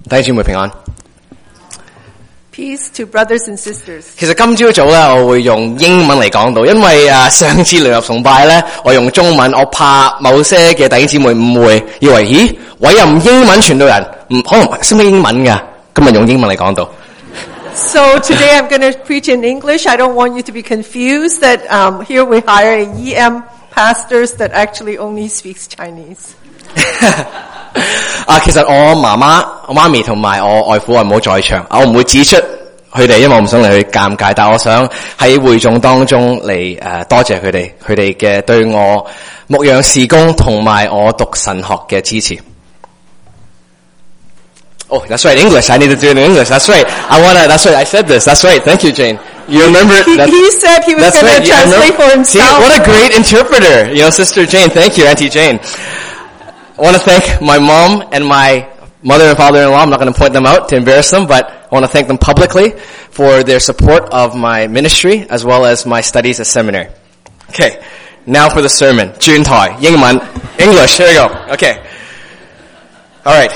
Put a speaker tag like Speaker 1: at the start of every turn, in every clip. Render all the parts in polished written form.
Speaker 1: 弟兄姊妹平安。
Speaker 2: Peace to brothers and sisters.
Speaker 1: 其實今朝早咧，我會用英文嚟講到，因為上次聯合崇拜咧，我用中文，我怕某些嘅弟兄姊妹誤會，以為咦委任英文傳道人，可能識唔識英文㗎？今日用英文嚟講到。
Speaker 2: So today I'm going to preach in English. I don't want you to be confused that here we hire EM pastors that actually only speaks Chinese.
Speaker 1: 其實我媽咪同埋我外父係冇在場，我唔會指出佢哋，因為我唔想嚟去尷尬，但我想喺會眾當中嚟多謝佢哋嘅對我牧養事工同埋我讀神學嘅支持。Oh, that's right. English. I need to do it in English. That's right. That's right. I said this. That's right. Thank you, Jane. You remember?
Speaker 2: He said he was going to translate for himself.
Speaker 1: See, what a great interpreter. Sister Jane. Thank you, Auntie Jane. I want to thank my mom and my mother and father-in-law. I'm not going to point them out to embarrass them, but I want to thank them publicly for their support of my ministry as well as my studies at seminary. Okay. Now for the sermon. 轉台, 英文, English. Here we go. Okay. All right.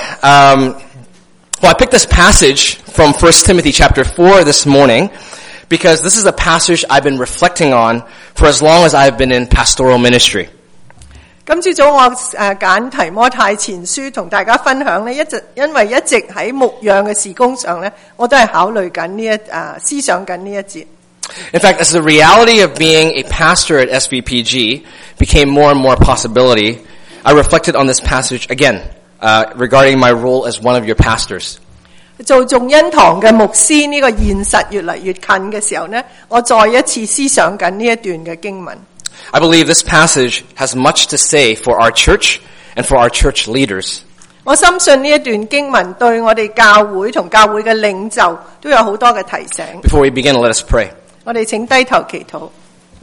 Speaker 1: Well, I picked this passage from 1 Timothy chapter 4 this morning because this is a passage I've been reflecting on for as long as I've been in pastoral ministry.
Speaker 2: 今朝早我揀提摩太前書同大家分享咧，因為一直喺牧養嘅事工上咧，我都係考慮緊思想緊呢一節。
Speaker 1: In fact, as the reality of being a pastor at SVPG became more and more possibility, I reflected on this passage again. Regarding my role as one of your pastors.
Speaker 2: 做眾恩堂嘅牧師呢個現實越嚟越近嘅時候呢，我再一次思想緊呢一段嘅經文。
Speaker 1: I believe this passage has much to say for our church and for our church leaders.
Speaker 2: 我深信呢一段經文對我哋教會同教會嘅領袖都有好多嘅提醒。
Speaker 1: Before we begin, let us pray.
Speaker 2: 我哋請低頭祈禱。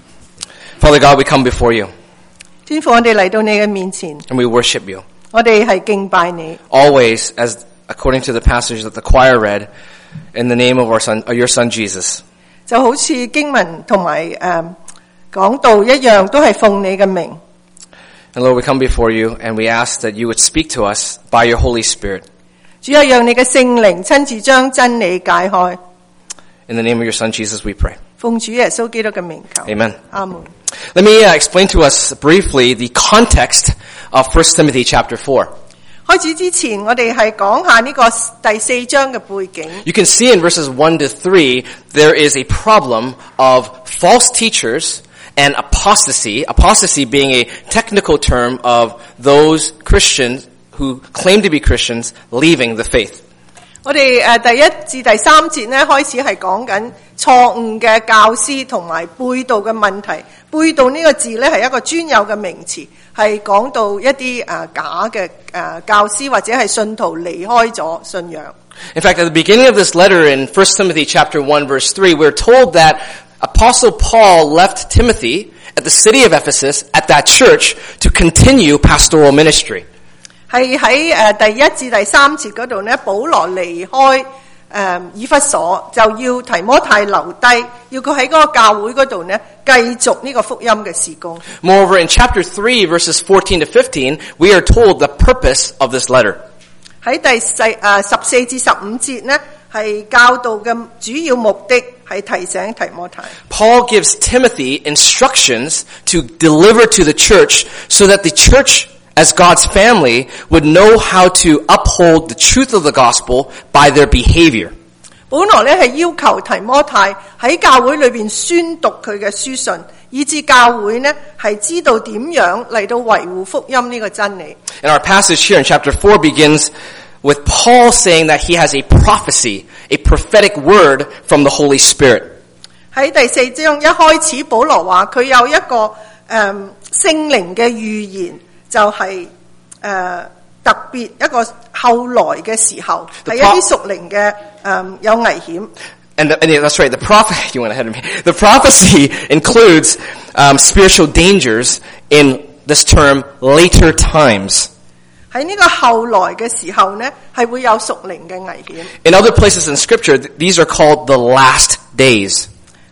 Speaker 1: Father God, we come before you.
Speaker 2: 天父，我哋嚟到你嘅面前。
Speaker 1: And we worship you.
Speaker 2: 我哋係敬拜你。
Speaker 1: Always, as according to the passage that the choir read, in the name of your son Jesus.
Speaker 2: 就好似經文同埋講道一樣，都係奉你嘅名。
Speaker 1: And Lord, we come before you and we ask that you would speak to us by your Holy Spirit.
Speaker 2: 主啊，讓你嘅聖靈親自將真理解開。
Speaker 1: In the name of your son Jesus, we pray.
Speaker 2: 奉主耶穌基督嘅名求。
Speaker 1: Amen.
Speaker 2: 阿門。
Speaker 1: Let me explain to us briefly the context of 1 Timothy chapter 4.
Speaker 2: 開始之前，我哋係講下呢個第4章嘅背景。
Speaker 1: You can see in verses 1 to 3, there is a problem of false teachers and apostasy. Apostasy being a technical term of those Christians who claim to be Christians leaving the faith.
Speaker 2: 我哋第1至第3節咧開始係講緊錯誤嘅教師同埋背道嘅問題。背道呢個字咧係一個專有嘅名詞，係講到一啲假嘅教師或者係信徒離開咗信仰。
Speaker 1: In fact, at the beginning of this letter in 1 Timothy chapter 1 verse 3, we're told that Apostle Paul left Timothy at the city of Ephesus at that church to continue pastoral ministry.
Speaker 2: 係喺第1至第3節嗰度咧，保羅離開以弗所，就要提摩太留低，要佢喺嗰個教會嗰度咧繼續呢個福音嘅事工。
Speaker 1: Moreover, in chapter 3 verses 14 to 15, we are told the purpose of this letter.
Speaker 2: 喺第14至15節咧，係教導嘅主要目的係提醒提摩太。
Speaker 1: Paul gives Timothy instructions to deliver to the church so that the church as God's family would know how to uphold the truth of the gospel by their behavior.
Speaker 2: 保羅咧係要求提摩太喺教會裏邊宣讀佢嘅書信，以致教會呢係知道點樣嚟到維護福音呢個真理。
Speaker 1: And our passage here in chapter 4 begins with Paul saying that he has a prophecy, a prophetic word from the Holy Spirit.
Speaker 2: 喺第4章一開始，保羅話佢有一個聖靈嘅預言。就係特別一個後來嘅時候，係一啲屬靈嘅有危險。
Speaker 1: And that's right. The prophet, you went ahead of me. The prophecy includes spiritual dangers in this term later times.
Speaker 2: 喺呢個後來嘅時候呢，係會有屬靈嘅危險。
Speaker 1: In other places in Scripture, these are called the last days.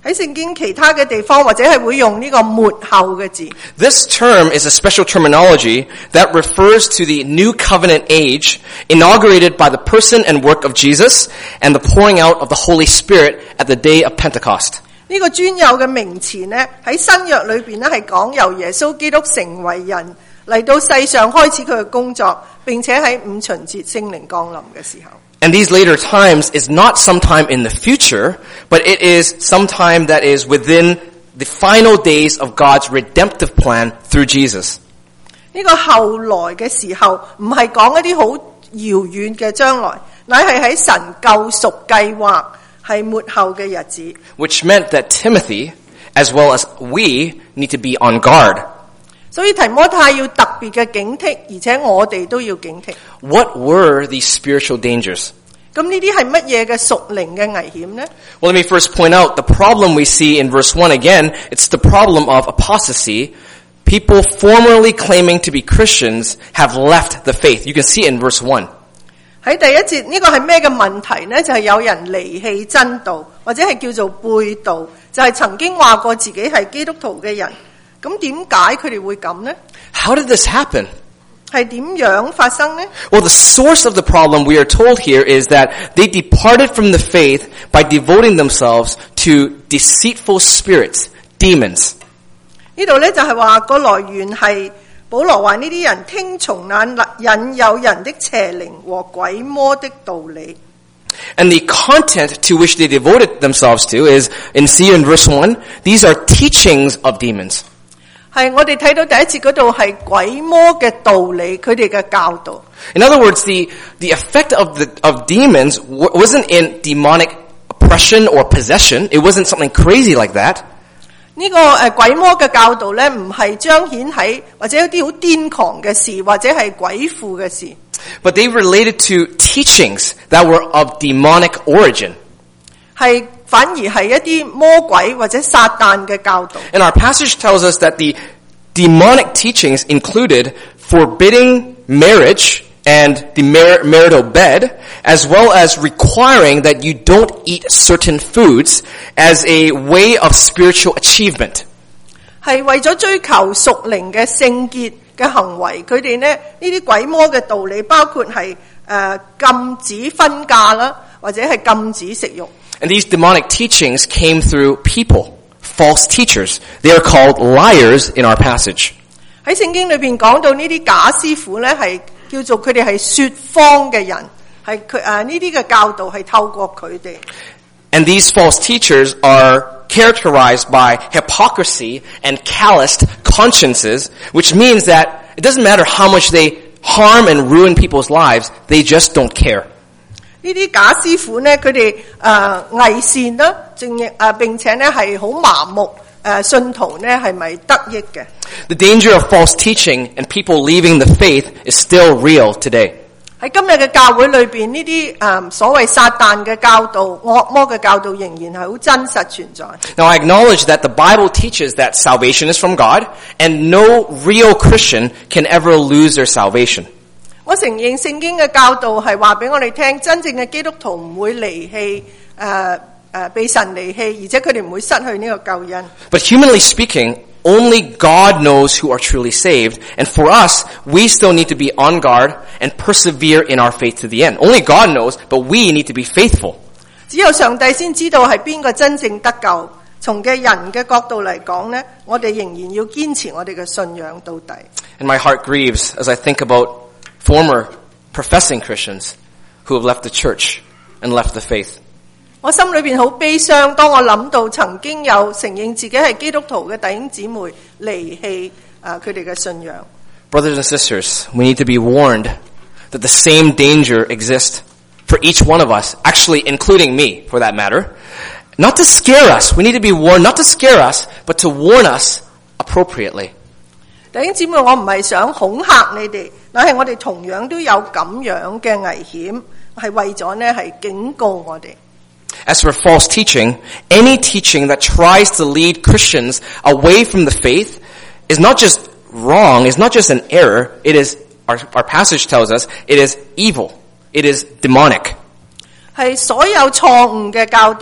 Speaker 2: 喺聖經其他嘅地方或者係會用呢個末後嘅字。
Speaker 1: This term is a special terminology that refers to the new covenant age inaugurated by the person and work of Jesus and the pouring out of the Holy Spirit at the day of Pentecost.
Speaker 2: 呢個專有嘅名詞呢，喺新約裏邊呢係講由耶穌基督成為人嚟到世上開始佢嘅工作，並且喺五旬節聖靈降臨嘅時候。
Speaker 1: And these later times is not sometime in the future, but it is sometime that is within the final days of God's redemptive plan through Jesus.
Speaker 2: 呢個後來嘅時候，唔係講一啲好遙遠嘅將來，乃係喺神救贖計劃係末後嘅日子。
Speaker 1: Which meant that Timothy, as well as we, need to be on guard.
Speaker 2: 所以提摩太要特別嘅警惕，而且我哋都要警惕。
Speaker 1: What were these spiritual dangers?
Speaker 2: 咁呢啲係乜嘢嘅屬靈嘅危險呢？
Speaker 1: Well, let me first point out the problem we see in verse 1 again. It's the problem of apostasy. People formerly claiming to be Christians have left the faith. You can see it in verse 1.
Speaker 2: 喺第一節呢個係咩嘅問題呢？就係有人離棄真道，或者係叫做背道，就係曾經話過自己係基督徒嘅人。咁點解佢哋會咁呢？
Speaker 1: How did this happen?
Speaker 2: 係點樣發生呢？
Speaker 1: Well, the source of the problem we are told here is that they departed from the faith by devoting themselves to deceitful spirits, demons.
Speaker 2: 呢度呢就係話個來源係保羅話呢啲人聽從那引誘人的邪靈和鬼魔的道理。
Speaker 1: And the content to which they devoted themselves to is, see in verse 1, these are teachings of demons.
Speaker 2: 係我哋睇到第一節嗰度係鬼魔嘅道理，佢哋嘅教導。
Speaker 1: In other words, the effect of demons wasn't in demonic oppression or possession. It wasn't something crazy like that.
Speaker 2: 呢個鬼魔嘅教導咧，唔係彰顯喺或者一啲好癲狂嘅事，或者係鬼附嘅事。
Speaker 1: But they related to teachings that were of demonic origin.
Speaker 2: 係反而係一啲魔鬼或者撒旦嘅教導。
Speaker 1: And our passage tells us that the demonic teachings included forbidding marriage and the marital bed, as well as requiring that you don't eat certain foods as a way of spiritual achievement.
Speaker 2: 係為咗追求屬靈嘅聖潔嘅行為，佢哋呢啲鬼魔嘅道理包括係禁止婚嫁啦，或者係禁止食肉。
Speaker 1: And these demonic teachings came through people, false teachers. They are called liars in our passage.
Speaker 2: 喺聖經裏邊講到呢啲假師傅咧，係叫做佢哋係說謊嘅人，係佢呢啲嘅教導係透過佢哋。
Speaker 1: And these false teachers are characterized by hypocrisy and calloused consciences, which means that it doesn't matter how much they harm and ruin people's lives, they just don't care.
Speaker 2: 呢啲假師傅呢，佢哋偽善啦，並且呢係好麻木，信徒呢係咪得益嘅？
Speaker 1: The danger of false teaching and people leaving the faith is still real today.
Speaker 2: 喺今日嘅教會裏邊，呢啲所謂撒旦嘅教導、惡魔嘅教導，仍然係好真實存在。
Speaker 1: Now I acknowledge that the Bible teaches that salvation is from God, and no real Christian can ever lose their salvation.
Speaker 2: 我承認聖經嘅教導係話俾我哋聽，真正嘅基督徒唔會離棄被神離棄，而且佢哋唔會失去呢個救恩。
Speaker 1: But humanly speaking, only God knows who are truly saved, and for us, we still need to be on guard and persevere in our faith to the end. Only God knows, but we need to be faithful.
Speaker 2: 只有上帝先知道係邊個真正得救。從嘅人嘅角度嚟講呢，我哋仍然要堅持我哋嘅信仰到底。
Speaker 1: And my heart grieves as I think about former professing Christians who have left the church and left the faith.
Speaker 2: 我心裏邊好悲傷，當我諗到曾經有承認自己係基督徒嘅弟兄姊妹離棄佢哋嘅信仰。
Speaker 1: Brothers and sisters, we need to be warned that the same danger exists for each one of us, actually including me for that matter. Not to scare us. We need to be warned not to scare us, but to warn us appropriately.
Speaker 2: 弟兄姊妹，我唔係想恐嚇你哋，但係我哋同樣都有咁樣嘅危險，係為咗呢係警告我哋。
Speaker 1: As for false teaching, any teaching that tries to lead Christians away from the faith is not just wrong, is not just an error, it is, our passage tells us, it is evil, it is demonic.
Speaker 2: 係所有錯誤嘅教導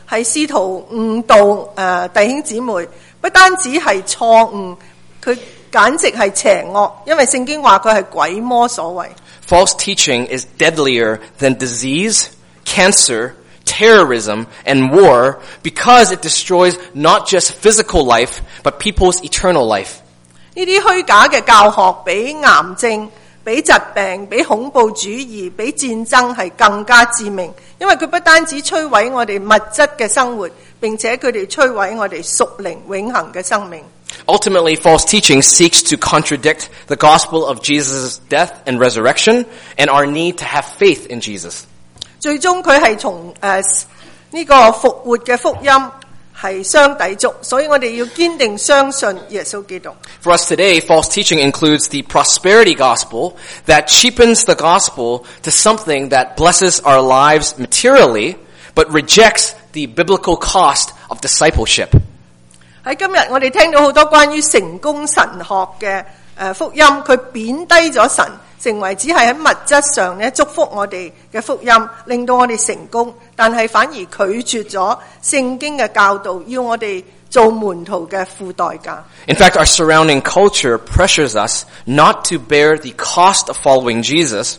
Speaker 2: 係試圖誤導弟兄姊妹，不單止係錯誤，佢簡直係邪惡，因為聖經話佢係鬼魔所為。
Speaker 1: False teaching is deadlier than disease, cancer, terrorism, and war because it destroys not just physical life, but people's eternal life.
Speaker 2: 呢啲虛假嘅教學比癌症、比疾病、比恐怖主義、比戰爭係更加致命，因為佢不單止摧毀我哋物質嘅生活，並且佢哋摧毀我哋屬靈永恆嘅生命。
Speaker 1: Ultimately, false teaching seeks to contradict the gospel of Jesus' death and resurrection and our need to have faith in Jesus.
Speaker 2: 最終佢係從呢個復活嘅福音係相抵觸，所以我哋要堅定相信耶穌基督。
Speaker 1: For us today, false teaching includes the prosperity gospel that cheapens the gospel to something that blesses our lives materially, but rejects the biblical cost of discipleship.
Speaker 2: 喺今日我哋聽到好多關於成功神學嘅福音，佢貶低咗神，成為只係喺物質上咧祝福我哋嘅福音，令到我哋成功，但係反而拒絕咗聖經嘅教導，要我哋做門徒嘅付代價。
Speaker 1: In fact, our surrounding culture pressures us not to bear the cost of following Jesus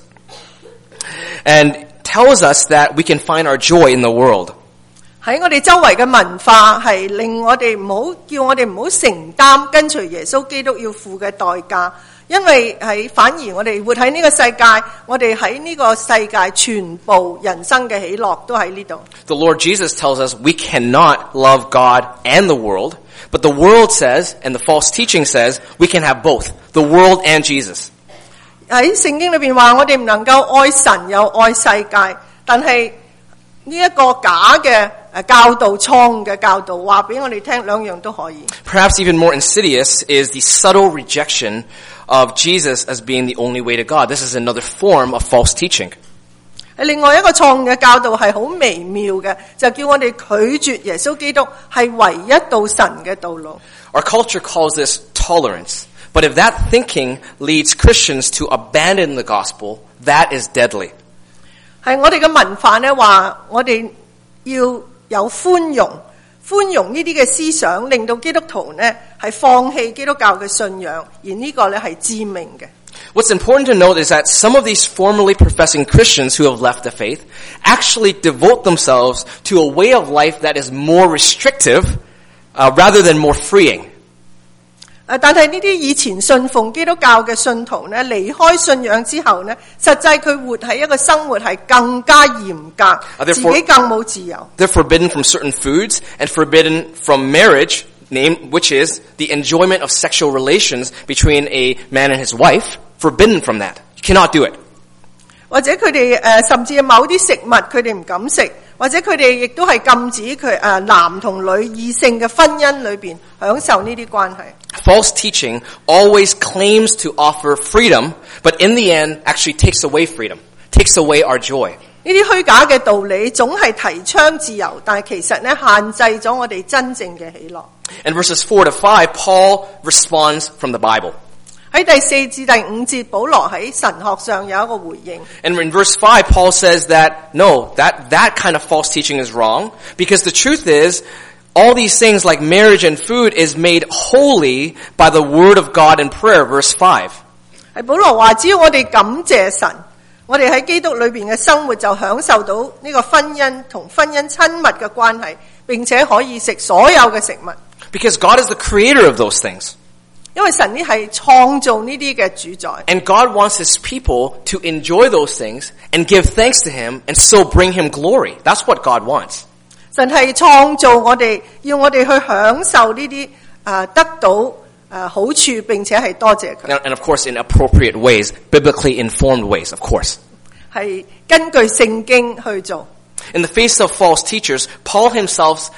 Speaker 1: and tells us that we can find our joy in the world.
Speaker 2: 喺我哋周圍嘅文化係令我哋叫我哋唔好承擔跟隨耶穌基督要付嘅代價，因為反而我哋活喺呢個世界，我哋喺呢個世界全部人生嘅喜樂都喺呢度。
Speaker 1: The Lord Jesus tells us we cannot love God and the world, but the world says, and the false teaching says, we can have both, the world and Jesus.
Speaker 2: 喺聖經裏邊話我哋唔能夠愛神又愛世界，但係呢一個假嘅教導、錯誤嘅教導話俾我哋聽，兩樣都可以。
Speaker 1: Perhaps even more insidious is the subtle rejection of Jesus as being the only way to God. This is another form of false teaching.
Speaker 2: 另外一個錯誤嘅教導係好微妙嘅，就叫我哋拒絕耶穌基督係唯一到神嘅道路。
Speaker 1: Our culture calls this tolerance, but if that thinking leads Christians to abandon the gospel, that is deadly.
Speaker 2: 係我哋嘅文化咧話，我哋要有寬容呢啲嘅思想，令到基督徒呢係放棄基督教嘅信仰，而呢個咧係致命嘅。
Speaker 1: What's important to note is that some of these formerly professing Christians who have left the faith actually devote themselves to a way of life that is more restrictive rather than more freeing.
Speaker 2: 但係呢啲以前信奉基督教嘅信徒呢，離開信仰之後呢，實際佢活喺一個生活係更加嚴格，自己更冇自由。
Speaker 1: They're forbidden from certain foods and forbidden from marriage, which is the enjoyment of sexual relations between a man and his wife. Forbidden from that. You cannot do it.
Speaker 2: 或者佢哋甚至某啲食物佢哋唔敢食，或者佢哋亦都係禁止佢男同女異性嘅婚姻裏邊享受呢啲關係。
Speaker 1: False teaching always claims to offer freedom, but in the end actually takes away freedom, takes away our joy.
Speaker 2: 呢啲虛假嘅道理總係提倡自由，但係其實咧限制咗我哋真正嘅喜樂。
Speaker 1: In verses 4 to 5, Paul responds from the Bible.
Speaker 2: 喺第4至第5節，保羅喺神學上有一個回應。
Speaker 1: And in verse 5, Paul says that, no, that kind of false teaching is wrong, because the truth is, all these things like marriage and food is made holy by the word of God and prayer, verse 5.
Speaker 2: 係保羅話，只要我哋感謝神，我哋喺基督裏邊嘅生活就享受到呢個婚姻同婚姻親密嘅關係，並且可以食所有嘅食物。
Speaker 1: Because God is the creator of those things.
Speaker 2: 因為神呢係創造呢啲嘅主宰。
Speaker 1: And God wants His people to enjoy those things and give thanks to Him and so bring Him glory. That's what God wants.
Speaker 2: 神係創造我哋，要我哋去享受呢啲得到好處，並且係多謝佢。
Speaker 1: And of course in appropriate ways, biblically informed ways, of course.
Speaker 2: 係根據聖經去做。
Speaker 1: In the face of false teachers, Paul himself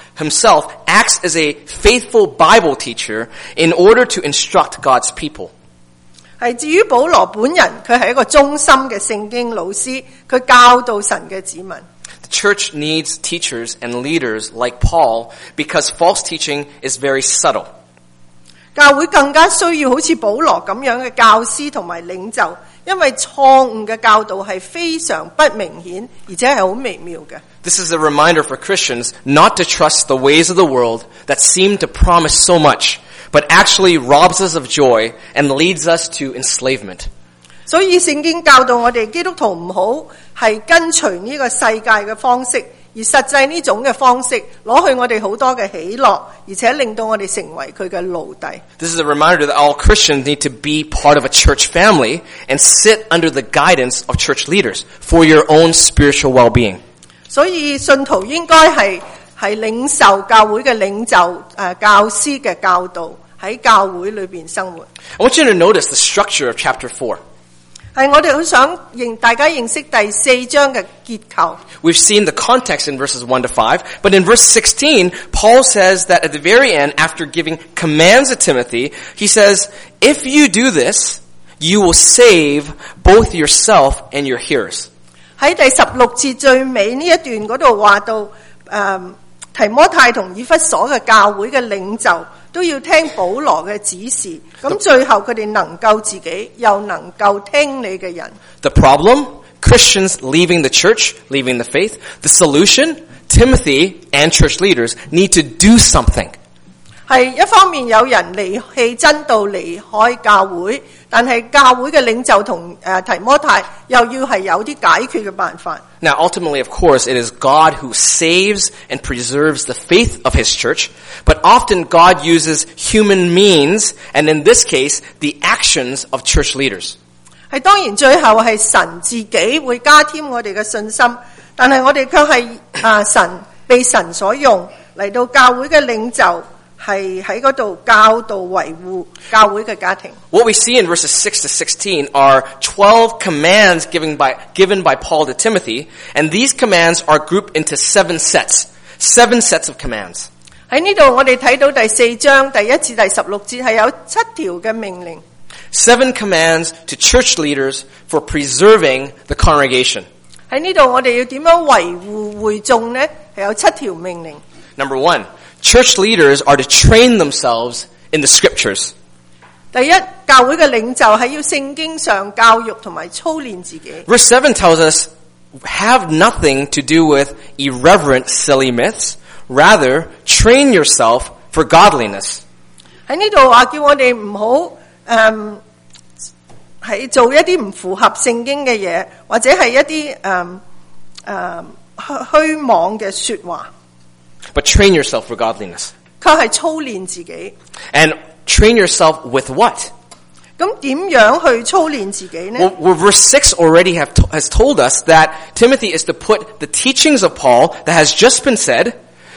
Speaker 1: acts as a faithful Bible teacher in order to instruct God's people.
Speaker 2: 係至於保羅本人，佢係一個忠心嘅聖經老師，佢教導神嘅子民。
Speaker 1: The church needs teachers and leaders like Paul because false teaching is very subtle.
Speaker 2: 教會更加需要好似保羅咁樣嘅教師同埋領袖，因為錯誤嘅教導係非常不明顯，而且係好微妙嘅。
Speaker 1: This is a reminder for Christians not to trust the ways of the world that seem to promise so much, but actually robs us of joy and leads us to enslavement.
Speaker 2: 所以聖經教導我哋基督徒唔好係跟隨呢個世界嘅方式，而實際呢種嘅方式攞去我哋好多嘅喜樂，而且令到我哋成為佢嘅奴隸。
Speaker 1: This is a reminder that all Christians need to be part of a church family and sit under the guidance of church leaders for your own spiritual well-being.
Speaker 2: 所以信徒應該係領受教會嘅領袖教師嘅教導，喺教會裏邊生活。
Speaker 1: I want you to notice the structure of chapter 4.
Speaker 2: 係我哋好想大家認識第4章嘅結構。
Speaker 1: We've seen the context in verses 1 to 5, but in verse 16, Paul says that at the very end, after giving commands to Timothy, he says, if you do this, you will save both yourself and your hearers.
Speaker 2: 喺第16節最尾呢一段嗰度話到，提摩太同以弗所嘅教會嘅領袖都要聽保羅嘅指示，咁最後佢哋能夠自己又能夠聽你嘅人。
Speaker 1: The problem? Christians leaving the church, leaving the faith. The solution? Timothy and church leaders need to do something.
Speaker 2: 係一方面有人離棄真道離開教會，但係教會嘅領袖同提摩太又要係有啲解決嘅辦法。
Speaker 1: Now, ultimately, of course, it is God who saves and preserves the faith of His church, but often God uses human means, and in this case, the actions of church leaders.
Speaker 2: 係當然最後係神自己會加添我哋嘅信心，但係我哋卻係神被神所用嚟到教會嘅領袖。係喺嗰度教導維護教會嘅家庭。
Speaker 1: What we see in verses 6 to 16 are 12 commands given by Paul to Timothy, and these commands are grouped into 7 sets of commands.
Speaker 2: 喺呢度我哋睇到第4章第1至第16節係有7條嘅命令。
Speaker 1: 7 commands to church leaders for preserving the congregation.
Speaker 2: 喺呢度我哋要點樣維護會眾呢？係有7條命令。
Speaker 1: Number 1. Church leaders are to train themselves in the scriptures.
Speaker 2: 第一，教會嘅領袖係要聖經上教育同埋操練自己。
Speaker 1: Verse 7 tells us, have nothing to do with irreverent, silly myths. Rather, train yourself for godliness.
Speaker 2: 喺呢度話叫我哋唔好係做一啲唔符合聖經嘅嘢，或者係一啲虛妄嘅說話。
Speaker 1: But train yourself for godliness.
Speaker 2: 卻係操練自己。
Speaker 1: And train yourself with what?
Speaker 2: 咁點樣去操練自己呢？
Speaker 1: Well, verse 6 already has told us that Timothy is to put the teachings of Paul that has just been said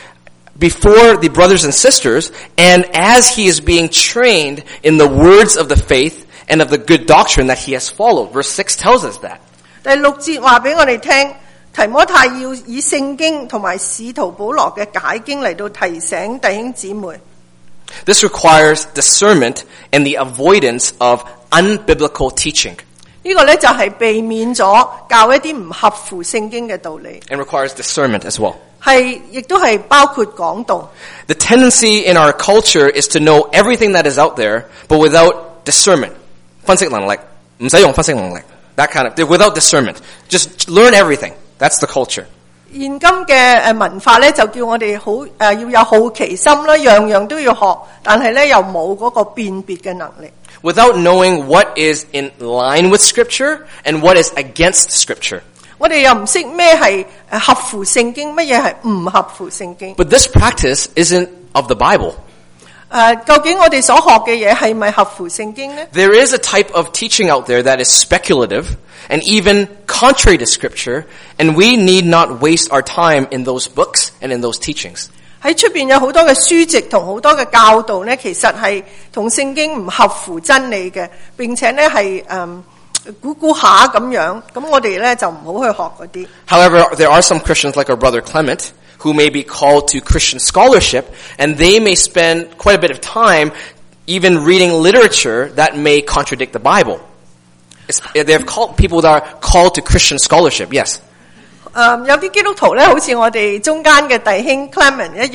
Speaker 1: before the brothers and sisters, and as he is being trained in the words of the faith and of the good doctrine that he has followed. Verse 6 tells us that.
Speaker 2: 第6節話俾我哋聽。提摩太要以聖經同埋使徒保羅嘅解經嚟到提醒弟兄姊妹。
Speaker 1: This requires discernment and the avoidance of unbiblical teaching.
Speaker 2: 呢個咧就係避免咗教一啲唔合乎聖經嘅道理。
Speaker 1: And requires discernment as well.
Speaker 2: 係，亦都係包括講道。
Speaker 1: The tendency in our culture is to know everything that is out there, but without discernment. 分析能力，唔使用分析能力。That kind of, without discernment. Just learn everything. That's the culture.
Speaker 2: 現今嘅文化咧就叫我哋要有好奇心啦，樣樣都要學，但係咧又冇嗰個辨別嘅能力。
Speaker 1: Without knowing what is in line with Scripture and what is against Scripture.
Speaker 2: 我哋又唔識咩係合乎聖經，乜嘢係唔合乎聖經。
Speaker 1: But this practice isn't of the Bible.
Speaker 2: 究竟我哋所學嘅嘢係咪合乎聖經呢？
Speaker 1: There is a type of teaching out there that is speculative and even contrary to Scripture, and we need not waste our time in those books and in those teachings.
Speaker 2: 喺出邊有好多嘅書籍同好多嘅教導呢，其實係同聖經唔合乎真理嘅，並且呢係估下咁樣，咁我哋呢就唔好去學嗰啲。
Speaker 1: However, there are some Christians like our brother Clement who may be called to Christian scholarship, and they may spend quite a bit of time even reading literature that may contradict the Bible. They have called people that are called to Christian scholarship, yes.
Speaker 2: 有啲基督徒咧，好似我哋中間嘅弟兄 Clement 一樣，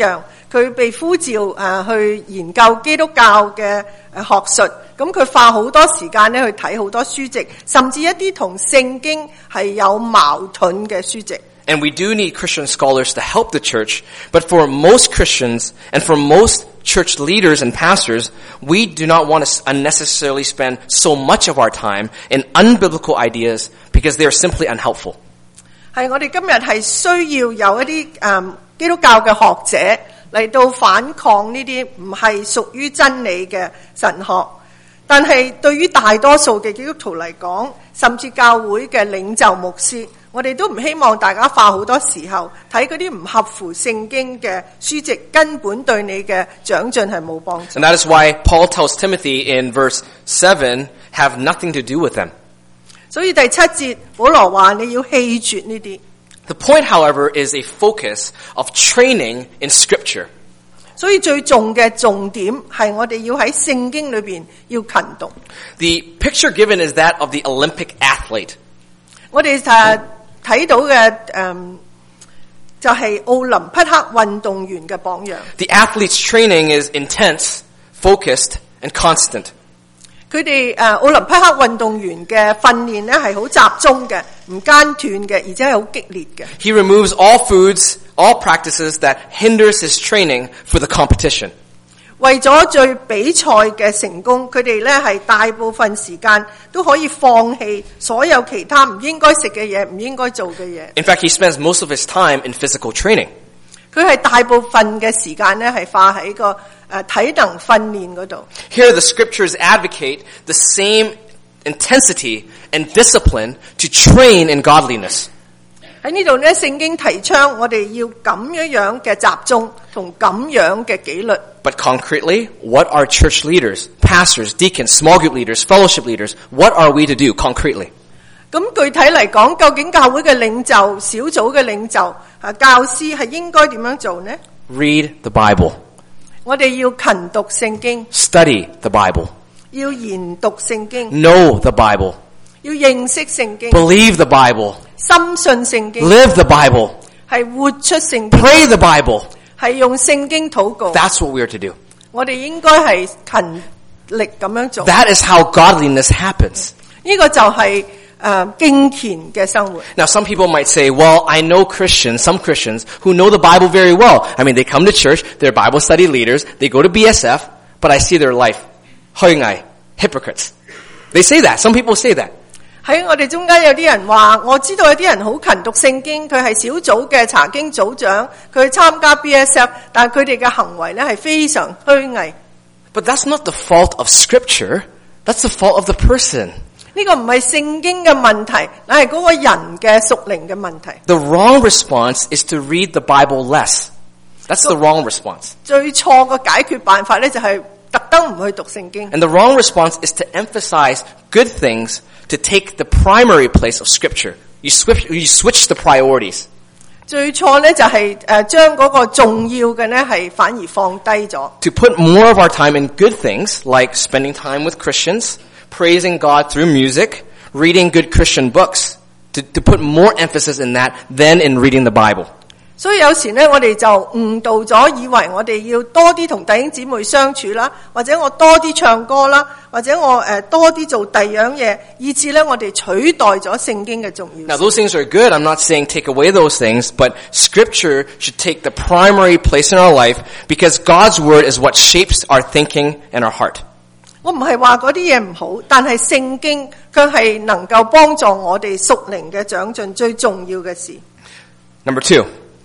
Speaker 2: 佢被呼召去研究基督教嘅學術，咁佢花好多時間咧去睇好多書籍，甚至一啲同聖經係有矛盾嘅書籍。
Speaker 1: And we do need Christian scholars to help the church, but for most Christians and for most church leaders and pastors, we do not want to unnecessarily spend so much of our time in unbiblical ideas because they are simply unhelpful.
Speaker 2: 係我哋今日係需要有一啲基督教嘅學者嚟到反抗呢啲唔係屬於真理嘅神學，但係對於大多數嘅基督徒嚟講，甚至教會嘅領袖牧師，我哋都唔希望大家花好多時候睇嗰啲唔合乎聖經嘅書籍，根本對你嘅長進係冇幫助。
Speaker 1: And that is why Paul tells Timothy in verse 7, have nothing to do with them.
Speaker 2: 所以第7節保羅話你要棄絕呢啲。
Speaker 1: The point, however, is a focus of training in Scripture.
Speaker 2: 所以最重嘅重點係我哋要喺聖經裏邊要勤讀。
Speaker 1: The picture given is that of the Olympic athlete.
Speaker 2: 我哋睇到嘅就係奧林匹克運動員嘅榜樣。
Speaker 1: The athlete's training is intense, focused, and constant.
Speaker 2: 佢哋奧林匹克運動員嘅訓練咧係好集中嘅，唔間斷嘅，而且係好激烈嘅。
Speaker 1: He removes all foods, all practices that hinders his training for the competition.
Speaker 2: 為咗最比賽嘅成功，佢哋咧係大部分時間都可以放棄所有其他唔應該食嘅嘢，唔應該做嘅嘢。
Speaker 1: In fact, he spends most of his time in physical training.
Speaker 2: 佢係大部分嘅時間咧係花喺個體能訓練嗰度。
Speaker 1: Here the scriptures advocate the same intensity and discipline to train in godliness.
Speaker 2: 喺呢度咧，聖經提倡我哋要咁樣嘅集中同咁樣嘅紀律。
Speaker 1: But concretely, what are church leaders, pastors, deacons, small group leaders, fellowship leaders, what are we to do concretely?
Speaker 2: 咁具體嚟講，究竟教會嘅領袖、小組嘅領袖、教師係應該點樣做呢？
Speaker 1: Read the Bible.
Speaker 2: 我哋要勤讀聖經，
Speaker 1: Study the Bible.
Speaker 2: 要研讀聖經，
Speaker 1: Know the Bible.
Speaker 2: 要認識聖經，
Speaker 1: Believe the Bible.
Speaker 2: 深信聖經，
Speaker 1: Live the Bible.
Speaker 2: 係活出聖經，
Speaker 1: Pray the Bible.
Speaker 2: 係用聖經禱告。
Speaker 1: That's what we are to do.
Speaker 2: 我哋應該係勤力咁樣做。
Speaker 1: That is how godliness happens.
Speaker 2: 呢個就係敬虔嘅生活。
Speaker 1: Now, some people might say, well, I know Christians, some Christians, who know the Bible very well. I mean, they come to church, they're Bible study leaders, they go to BSF, but I see their life. 虛偽, hypocrites. They say that. Some people say that.
Speaker 2: 喺我哋中間有啲人話，我知道有啲人好勤讀聖經，佢係小組嘅查經組長，佢參加 BSF， 但係佢哋嘅行為咧係非常虛偽。
Speaker 1: But that's not the fault of Scripture. That's the fault of the person.
Speaker 2: 呢個唔係聖經嘅問題，乃係嗰個人嘅屬靈嘅問題。
Speaker 1: The wrong response is to read the Bible less. That's the wrong response.
Speaker 2: 最錯嘅解決辦法咧就係特登唔去讀聖經。
Speaker 1: And the wrong response is to emphasize good things to take the primary place of Scripture. You switch the priorities.
Speaker 2: 最錯咧就係將嗰個重要嘅咧係反而放低咗。
Speaker 1: To put more of our time in good things like spending time with Christians, praising God through music, reading good Christian books, to put more emphasis in that than in reading the Bible.
Speaker 2: 所以有時咧，我哋就誤導咗，以為我哋要多啲同弟兄姊妹相處啦，或者我多啲唱歌啦，或者我多啲做第樣嘢，以致咧我哋取代咗聖經嘅重要性。
Speaker 1: Now those things are good. I'm not saying take away those things, but Scripture should take the primary place in our life because God's Word is what shapes our thinking and our heart.
Speaker 2: 我唔係話嗰啲嘢唔好，但係聖經卻係能夠幫助我哋屬靈嘅長進最重要嘅事。
Speaker 1: Number 2.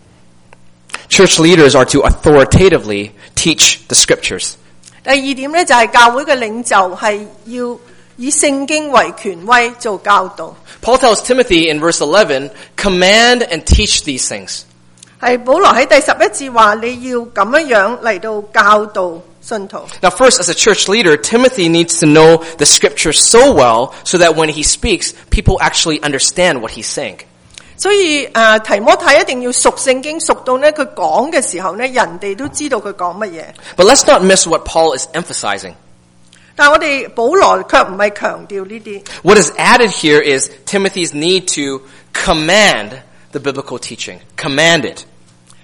Speaker 1: Church leaders are to authoritatively teach the Scriptures.
Speaker 2: 第二點咧就係教會嘅領袖係要以聖經為權威做教導。
Speaker 1: Paul tells Timothy in verse 11, command and teach these things.
Speaker 2: 係保羅喺第11節話你要咁樣嚟到教導信徒。
Speaker 1: Now first, as a church leader, Timothy needs to know the Scripture so well so that when he speaks, people actually understand what he's saying.
Speaker 2: 所以提摩太一定要熟聖經，熟到咧佢講嘅時候咧，人哋都知道佢講乜嘢。
Speaker 1: But let's not miss what Paul is emphasizing.
Speaker 2: 但係我哋保羅卻唔係強調呢啲。
Speaker 1: What is added here is Timothy's need to command the biblical teaching. Command it.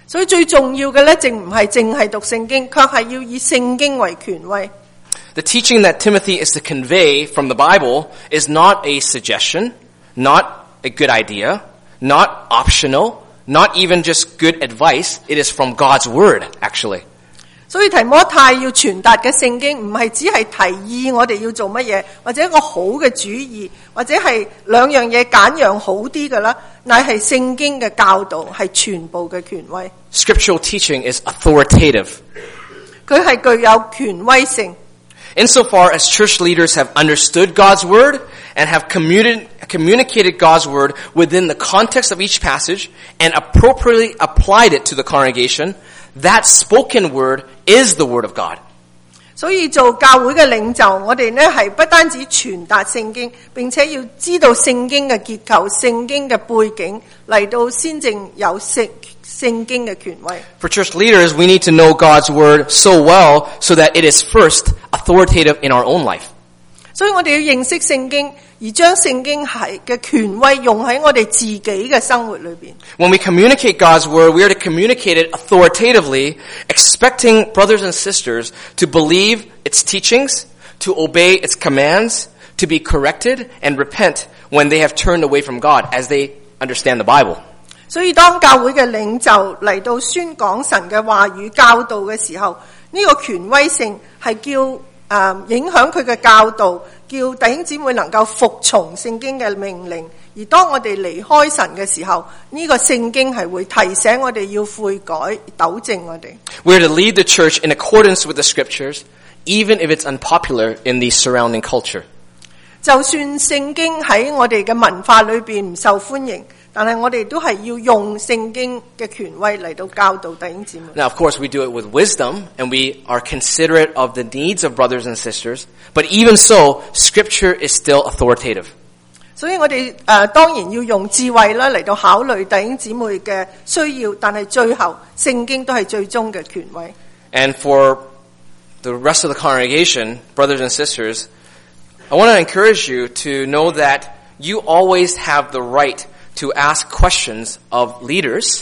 Speaker 2: 所以最重要嘅咧，淨唔係淨係讀聖經，卻係要以聖經為權威。
Speaker 1: The teaching that Timothy is to convey from the Bible is not a suggestion, not a good idea, not optional, not even just good advice. It is from God's Word, actually.
Speaker 2: 所以提摩太要傳達嘅聖經唔係只係提議我哋要做乜嘢，或者一個好嘅主意，或者係兩樣嘢揀樣好啲嘅啦，乃係聖經嘅教導，係全部嘅權威。
Speaker 1: Scriptural teaching is authoritative.
Speaker 2: 佢係具有權威性。
Speaker 1: Insofar as church leaders have understood God's Word and have communicated God's Word within the context of each passage and appropriately applied it to the congregation, that spoken word is the Word of God.
Speaker 2: 所以做教會嘅領袖，我哋呢係不單止傳達聖經，並且要知道聖經嘅結構、聖經嘅背景，嚟到先正有聖經嘅權威。
Speaker 1: For church leaders, we need to know God's Word so well so that it is first authoritative in our own life.
Speaker 2: 所以我哋要認識聖經，而將聖經係嘅權威用喺我哋自己嘅生活裏邊。
Speaker 1: When we communicate God's Word, we are to communicate it authoritatively, expecting brothers and sisters to believe its teachings, to obey its commands, to be corrected and repent when they have turned away from God as they understand the Bible.
Speaker 2: 所以當教會嘅領袖嚟到宣講神嘅話語教導嘅時候，呢個權威性係叫影響佢嘅教導，叫弟兄姊妹能夠服從聖經嘅命令。而當我哋離開神嘅時候，呢個聖經係會提醒我哋要悔改，糾正我哋。
Speaker 1: We are to lead the church in accordance with the Scriptures, even if it's unpopular in the surrounding culture.
Speaker 2: 就算聖經喺我哋嘅文化裏邊唔受歡迎，但係我哋都係要用聖經嘅權威嚟到教導弟兄姊妹。
Speaker 1: Now, of course, we do it with wisdom, and we are considerate of the needs of brothers and sisters, but even so, Scripture is still authoritative.
Speaker 2: 所以我哋當然要用智慧啦嚟到考慮弟兄姊妹嘅需要，但係最後聖經都係最終嘅權威。
Speaker 1: And for the rest of the congregation, brothers and sisters, I want to encourage you to know that you always have the right to ask questions of leaders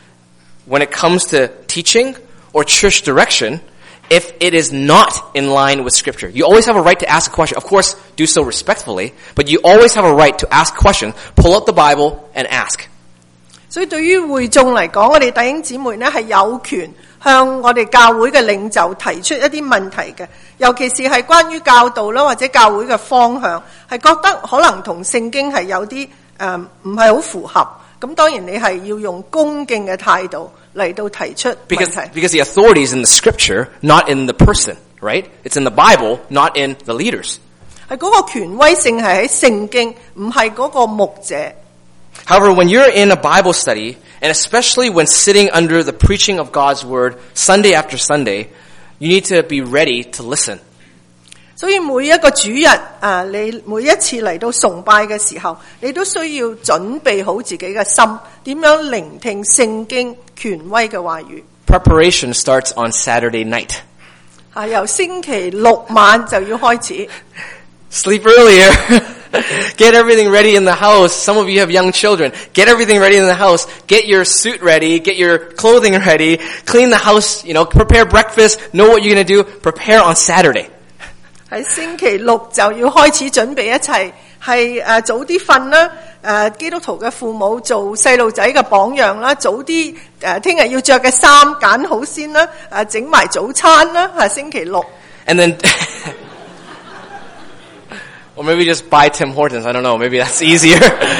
Speaker 1: when it comes to teaching or church direction if it is not in line with Scripture. You always have a right to ask a question. Of course, do so respectfully, but you always have a right to ask a question, pull out the Bible and ask.
Speaker 2: 所以對於會眾嚟講，我哋弟兄姊妹呢係有權向我哋教會嘅領袖提出一啲問題嘅，尤其是係關於教導啦或者教會嘅方向，係覺得可能同聖經係有啲唔係好符合，咁當然你係要用恭敬嘅態度嚟到提出問題。
Speaker 1: Because the authority is in the Scripture, not in the person, right? It's in the Bible, not in the leaders.
Speaker 2: 係嗰個權威性係喺聖經，唔係嗰個牧者。
Speaker 1: However, when you're in a Bible study, and especially when sitting under the preaching of God's Word Sunday after Sunday, you need to be ready to listen.
Speaker 2: 所以每一個主日你每一次嚟到崇拜嘅時候，你都需要準備好自己嘅心，點樣聆聽聖經權威嘅話語。
Speaker 1: Preparation starts on Saturday night.
Speaker 2: 由星期六晚就要開始。
Speaker 1: Sleep earlier. Get everything ready in the house. Some of you have young children. Get everything ready in the house. Get your suit ready. Get your clothing ready. Clean the house. Prepare breakfast. Know what you're going to do. Prepare on Saturday.
Speaker 2: 喺星期六就要開始準備一切，係早啲瞓啦。基督徒嘅父母做細路仔嘅榜樣啦，早啲聽日要着嘅衫揀好先啦，整埋早餐啦。星期六。
Speaker 1: And then. Or maybe just buy Tim Hortons. I don't know. Maybe that's easier.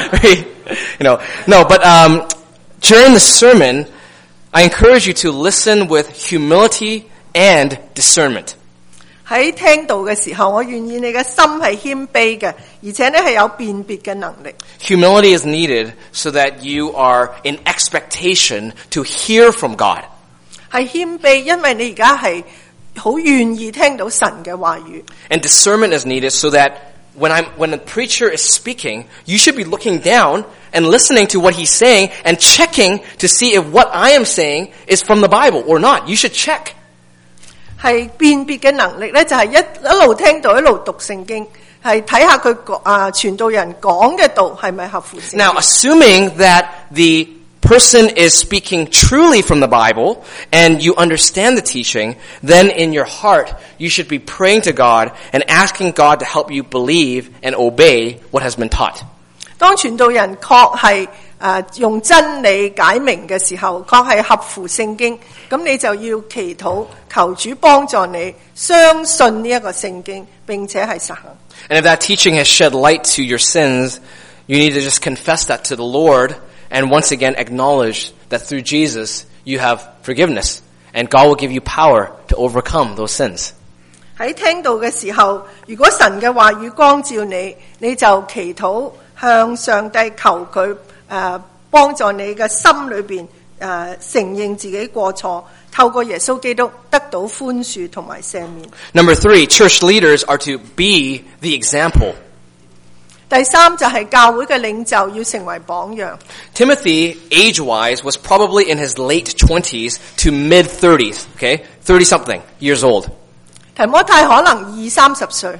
Speaker 1: No, but during the sermon, I encourage you to listen with humility and discernment.
Speaker 2: 喺聽道嘅時候，我願意你嘅心係謙卑嘅，而且呢係有辨別嘅能力。
Speaker 1: Humility is needed so that you are in expectation to hear from God.
Speaker 2: 係謙卑，因為你而家係好願意聽到神嘅話語。
Speaker 1: And discernment is needed so that when the preacher is speaking, you should be looking down and listening to what he's saying and checking to see if what I am saying is from the Bible or not. You should check.
Speaker 2: 係辨別嘅能力咧，就係一路聽到一路讀聖經，係睇下佢傳道人講嘅道係咪合乎聖經。
Speaker 1: Now, assuming that the person is speaking truly from the Bible and you understand the teaching, then in your heart you should be praying to God and asking God to help you believe and obey what has been taught.
Speaker 2: 當傳道人確係用真理解明嘅時候，確係合乎聖經，咁你就要祈禱，求主幫助你相信呢一個聖經，並且係實行。
Speaker 1: And if that teaching has shed light to your sins, you need to just confess that to the Lord and once again acknowledge that through Jesus you have forgiveness and God will give you power to overcome those sins.
Speaker 2: 喺聽到嘅時候，如果神嘅話語光照你，你就祈禱向上帝求佢幫助你嘅心裏邊承認自己過錯，透過耶穌基督得到寬恕同埋赦免。
Speaker 1: Number 3, church leaders are to be the example.
Speaker 2: 第三就係教會嘅領袖要成為榜樣。
Speaker 1: Timothy, age-wise, was probably in his late 20s to mid-30s, okay? 30-something years old.
Speaker 2: 提摩太可能20-30歲。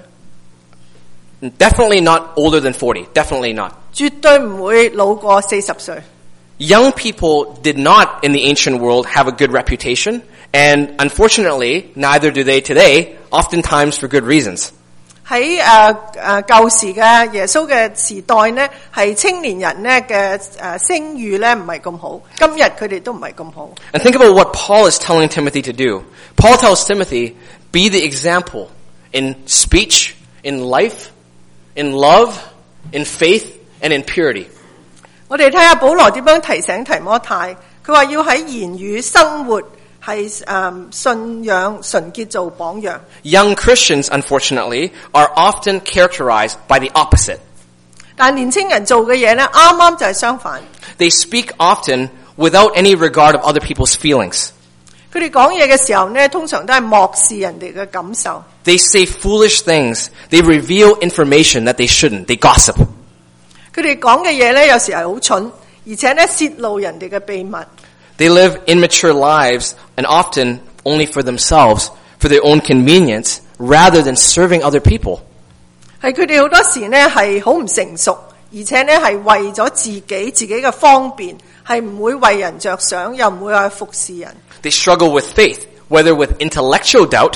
Speaker 1: Definitely not older than 40. Definitely not.
Speaker 2: 絕對唔會老過40歲。
Speaker 1: Young people did not, in the ancient world, have a good reputation, and unfortunately, neither do they today, oftentimes for good reasons.
Speaker 2: 喺舊時嘅耶穌嘅時代呢，係青年人呢嘅聲譽呢唔係咁好，今日佢哋都唔係咁好。
Speaker 1: And think about what Paul is telling Timothy to do. Paul tells Timothy, be the example in speech, in life, in love, in faith, and in purity.
Speaker 2: 我哋睇下保羅點樣提醒提摩太，佢話要喺言語、生活係信仰純潔做榜樣。
Speaker 1: Young Christians, unfortunately, are often characterized by the opposite.
Speaker 2: 但年青人做嘅嘢呢，啱啱就係相反。
Speaker 1: They speak often without any regard of other people's feelings.
Speaker 2: 佢哋講嘢嘅時候呢，通常都係漠視人哋嘅感受。
Speaker 1: They say foolish things. They reveal information that they shouldn't. They gossip.
Speaker 2: 佢哋講嘅嘢呢，有時係好蠢，而且呢泄露人哋嘅秘密。
Speaker 1: They live immature lives and often only for themselves, for their own convenience, rather than serving other people.
Speaker 2: 係佢哋好多時呢係好唔成熟，而且呢係為咗自己嘅方便，係唔會為人着想，又唔會去服侍人。
Speaker 1: They struggle with faith, whether with intellectual doubt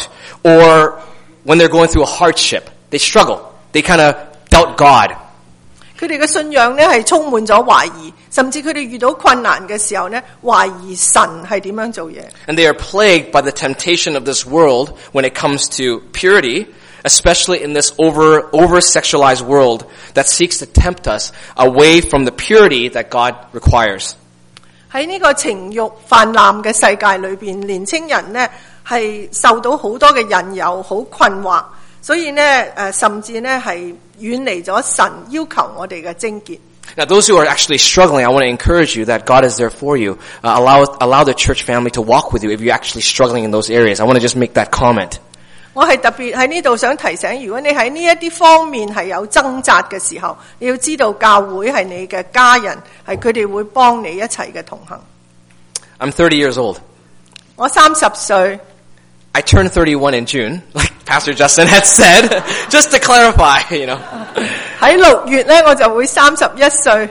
Speaker 1: or when they're going through a hardship. They struggle. They kind of doubt God.
Speaker 2: 佢哋嘅信仰呢係充滿咗懷疑，甚至佢哋遇到困難嘅時候呢，懷疑神係點樣做嘢。
Speaker 1: And they are plagued by the temptation of this world when it comes to purity, especially in this over-sexualized world that seeks to tempt us away from the purity that God requires.
Speaker 2: 喺呢個情慾泛濫嘅世界裏邊，年青人呢係受到好多嘅引誘，好困惑，所以呢甚至呢係遠離咗神要求我哋嘅貞潔。
Speaker 1: Now, those who are actually struggling, I want to encourage you that God is there for you. Allow the church family to walk with you if you're actually struggling in those areas. I want to just make that comment.
Speaker 2: 我係特別喺呢度想提醒，如果你喺呢一啲方面係有掙扎嘅時候，你要知道教會係你嘅家人，係佢哋會幫你一齊嘅同行。
Speaker 1: I'm 30 years old.
Speaker 2: 我30歲。
Speaker 1: I turned 31 in June, like Pastor Justin had said, just to clarify, you know.
Speaker 2: 喺6月呢，我就會31歲。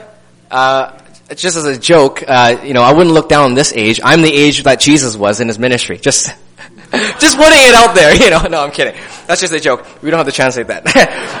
Speaker 1: Just as a joke, you know, I wouldn't look down on this age. I'm the age that Jesus was in his ministry. Just putting it out there, you know. No, I'm kidding. That's just a joke. We don't have to translate that.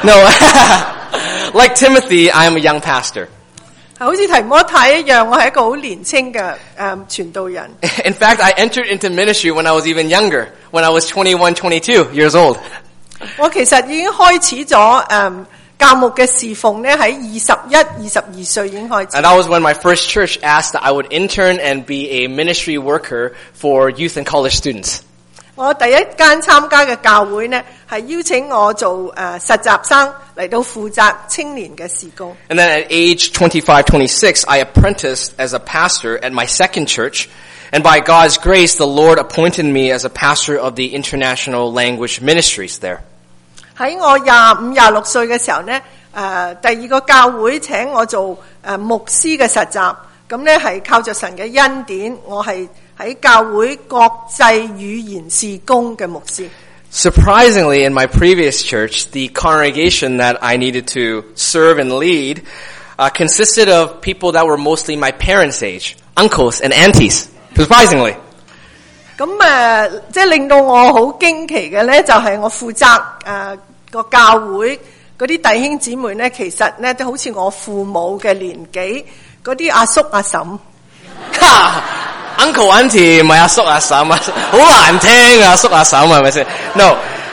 Speaker 1: No. Like Timothy, I am a young pastor.
Speaker 2: 好似提摩太一樣，我係一個好年輕嘅傳道人。
Speaker 1: In fact, I entered into ministry when I was even younger, when I was 21, 22 years old.
Speaker 2: 我其實已經開始咗教牧嘅侍奉呢，喺21、22歲已經開始。
Speaker 1: And that was when my first church asked that I would intern and be a ministry worker for youth and college students.
Speaker 2: 我第一間參加嘅教會呢，係邀請我做實習生嚟到負責青年嘅事工。
Speaker 1: And then at age 25, 26, I apprenticed as a pastor at my second church. And by God's grace, the Lord appointed me as a pastor of the international language ministries there.
Speaker 2: 喺我25、26歲嘅時候呢，第二個教會請我做牧師嘅實習，咁呢係靠着神嘅恩典，我係喺教會國際語言事工嘅牧師。
Speaker 1: Surprisingly, in my previous church, the congregation that I needed to serve and lead consisted of people that were mostly my parents' age, uncles and aunties, surprisingly.
Speaker 2: 咁即係令到我好驚奇嘅咧，就係我負責個教會嗰啲弟兄姊妹咧，其實咧都好似我父母嘅年紀，嗰啲阿叔阿嬸。
Speaker 1: Uncle auntie 唔係阿叔阿嬸啊，好難聽啊，阿叔阿嬸係咪先 ？No,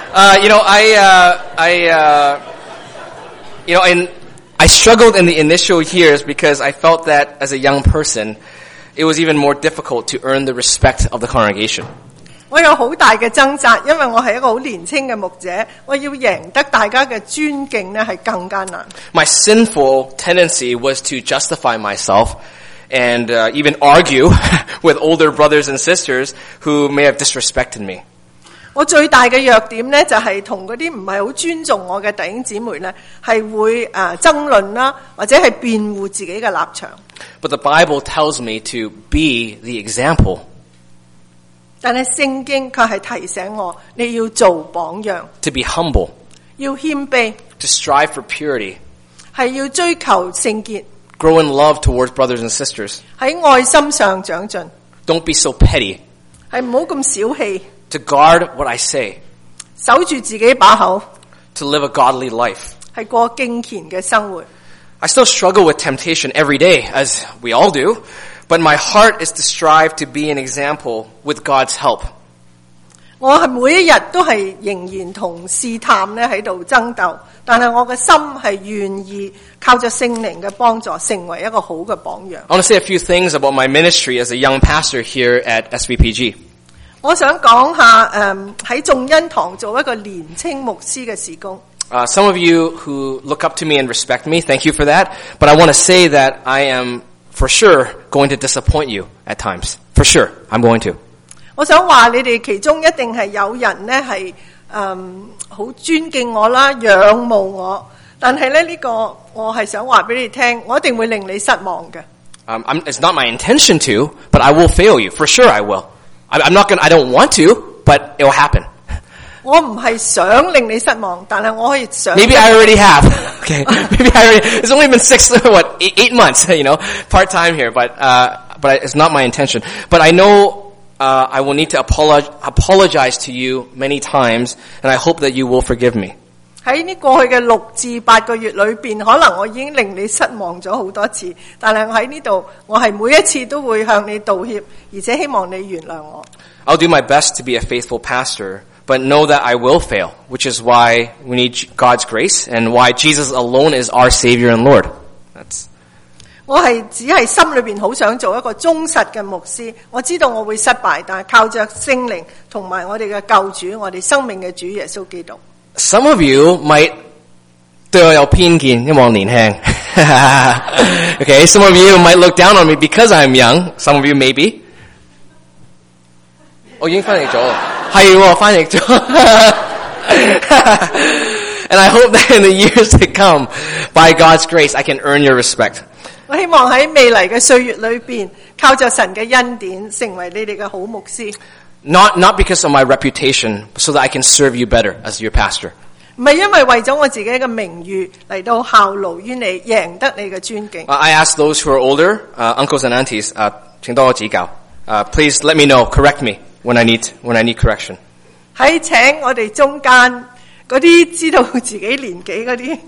Speaker 1: I struggled in the initial years because I felt that as a young person, it was even more difficult to earn the respect of the congregation.
Speaker 2: 我有好大嘅掙扎，因為我係一個好年輕嘅牧者，我要贏得大家嘅尊敬呢係更加難。
Speaker 1: My sinful tendency was to justify myself and even argue with older brothers and sisters who may have disrespected me.
Speaker 2: 我最大嘅弱點呢，就係同嗰啲唔係好尊重我嘅弟兄姊妹呢，係會爭論啦，或者係辯護自己嘅立場。
Speaker 1: But the Bible tells me to be the example.
Speaker 2: 但係聖經卻係提醒我，你要做榜樣。
Speaker 1: To be humble.
Speaker 2: 要謙卑。
Speaker 1: To strive for purity.
Speaker 2: 係要追求聖潔。
Speaker 1: Grow in love towards brothers and sisters.
Speaker 2: 喺愛心上長進。
Speaker 1: Don't be so petty.
Speaker 2: 係唔好咁小氣。
Speaker 1: To guard what I say.
Speaker 2: 守住自己把口。
Speaker 1: To live a godly life.
Speaker 2: 係過敬虔嘅生活。
Speaker 1: I still struggle with temptation every day, as we all do, but my heart is to strive to be an example with God's help.
Speaker 2: 我係每一日都係仍然同試探咧喺度爭鬥，但係我嘅心係願意靠着聖靈嘅幫助，成為一個好嘅榜樣。
Speaker 1: I want to say a few things about my ministry as a young pastor here at SVPG.
Speaker 2: 我想講下喺眾恩堂做一個年青牧師嘅事工。
Speaker 1: Some of you who look up to me and respect me, thank you for that. But I want to say that I am for sure going to disappoint you at times. For sure, I'm going to.
Speaker 2: 我想話你哋其中一定係有人咧係好尊敬我啦，仰慕我，但係咧呢個我係想話俾你聽，我一定會令你失望嘅。
Speaker 1: It's not my intention to, but I will fail you. For sure I will. I don't want to, but it will happen.
Speaker 2: 我唔係想令你失望，但係我可以想。
Speaker 1: Maybe I already have. Okay. Maybe I already. It's only been 8 months, part time here, but it's not my intention. But I know I will need to apologize to you many times, and I hope that you will forgive me.
Speaker 2: 喺呢過去嘅6至8個月裏邊，可能我已經令你失望咗好多次，但係我喺呢度，我係每一次都會向你道歉，而且希望你原諒我。
Speaker 1: I'll do my best to be a faithful pastor, but know that I will fail, which is why we need God's grace and why Jesus alone is our Savior and Lord.
Speaker 2: 我只係心裏邊好想做一個忠實嘅牧師，我知道我會失敗，但係靠着聖靈同埋我哋嘅救主，我哋生命嘅主耶穌基督。
Speaker 1: Some of you might 對我有偏見，因為我年輕。Okay, some of you might look down on me because I'm young. Some of you maybe. 我已經翻譯咗，係翻譯咗。And I hope that in the years to come, by God's grace, I can earn your respect.
Speaker 2: 我希望喺未來嘅歲月裏邊，靠着神嘅恩典，成為你哋嘅好牧師。
Speaker 1: Not because of my reputation, so that I can serve you better as your pastor.
Speaker 2: 唔係因為為咗我自己嘅名譽嚟到效勞於你，贏得你嘅尊敬。
Speaker 1: I ask those who are older, uncles and aunties, 請多我指教。Please let me know, correct me when I need correction.
Speaker 2: 喺請我哋中間嗰啲知道自己年紀嗰啲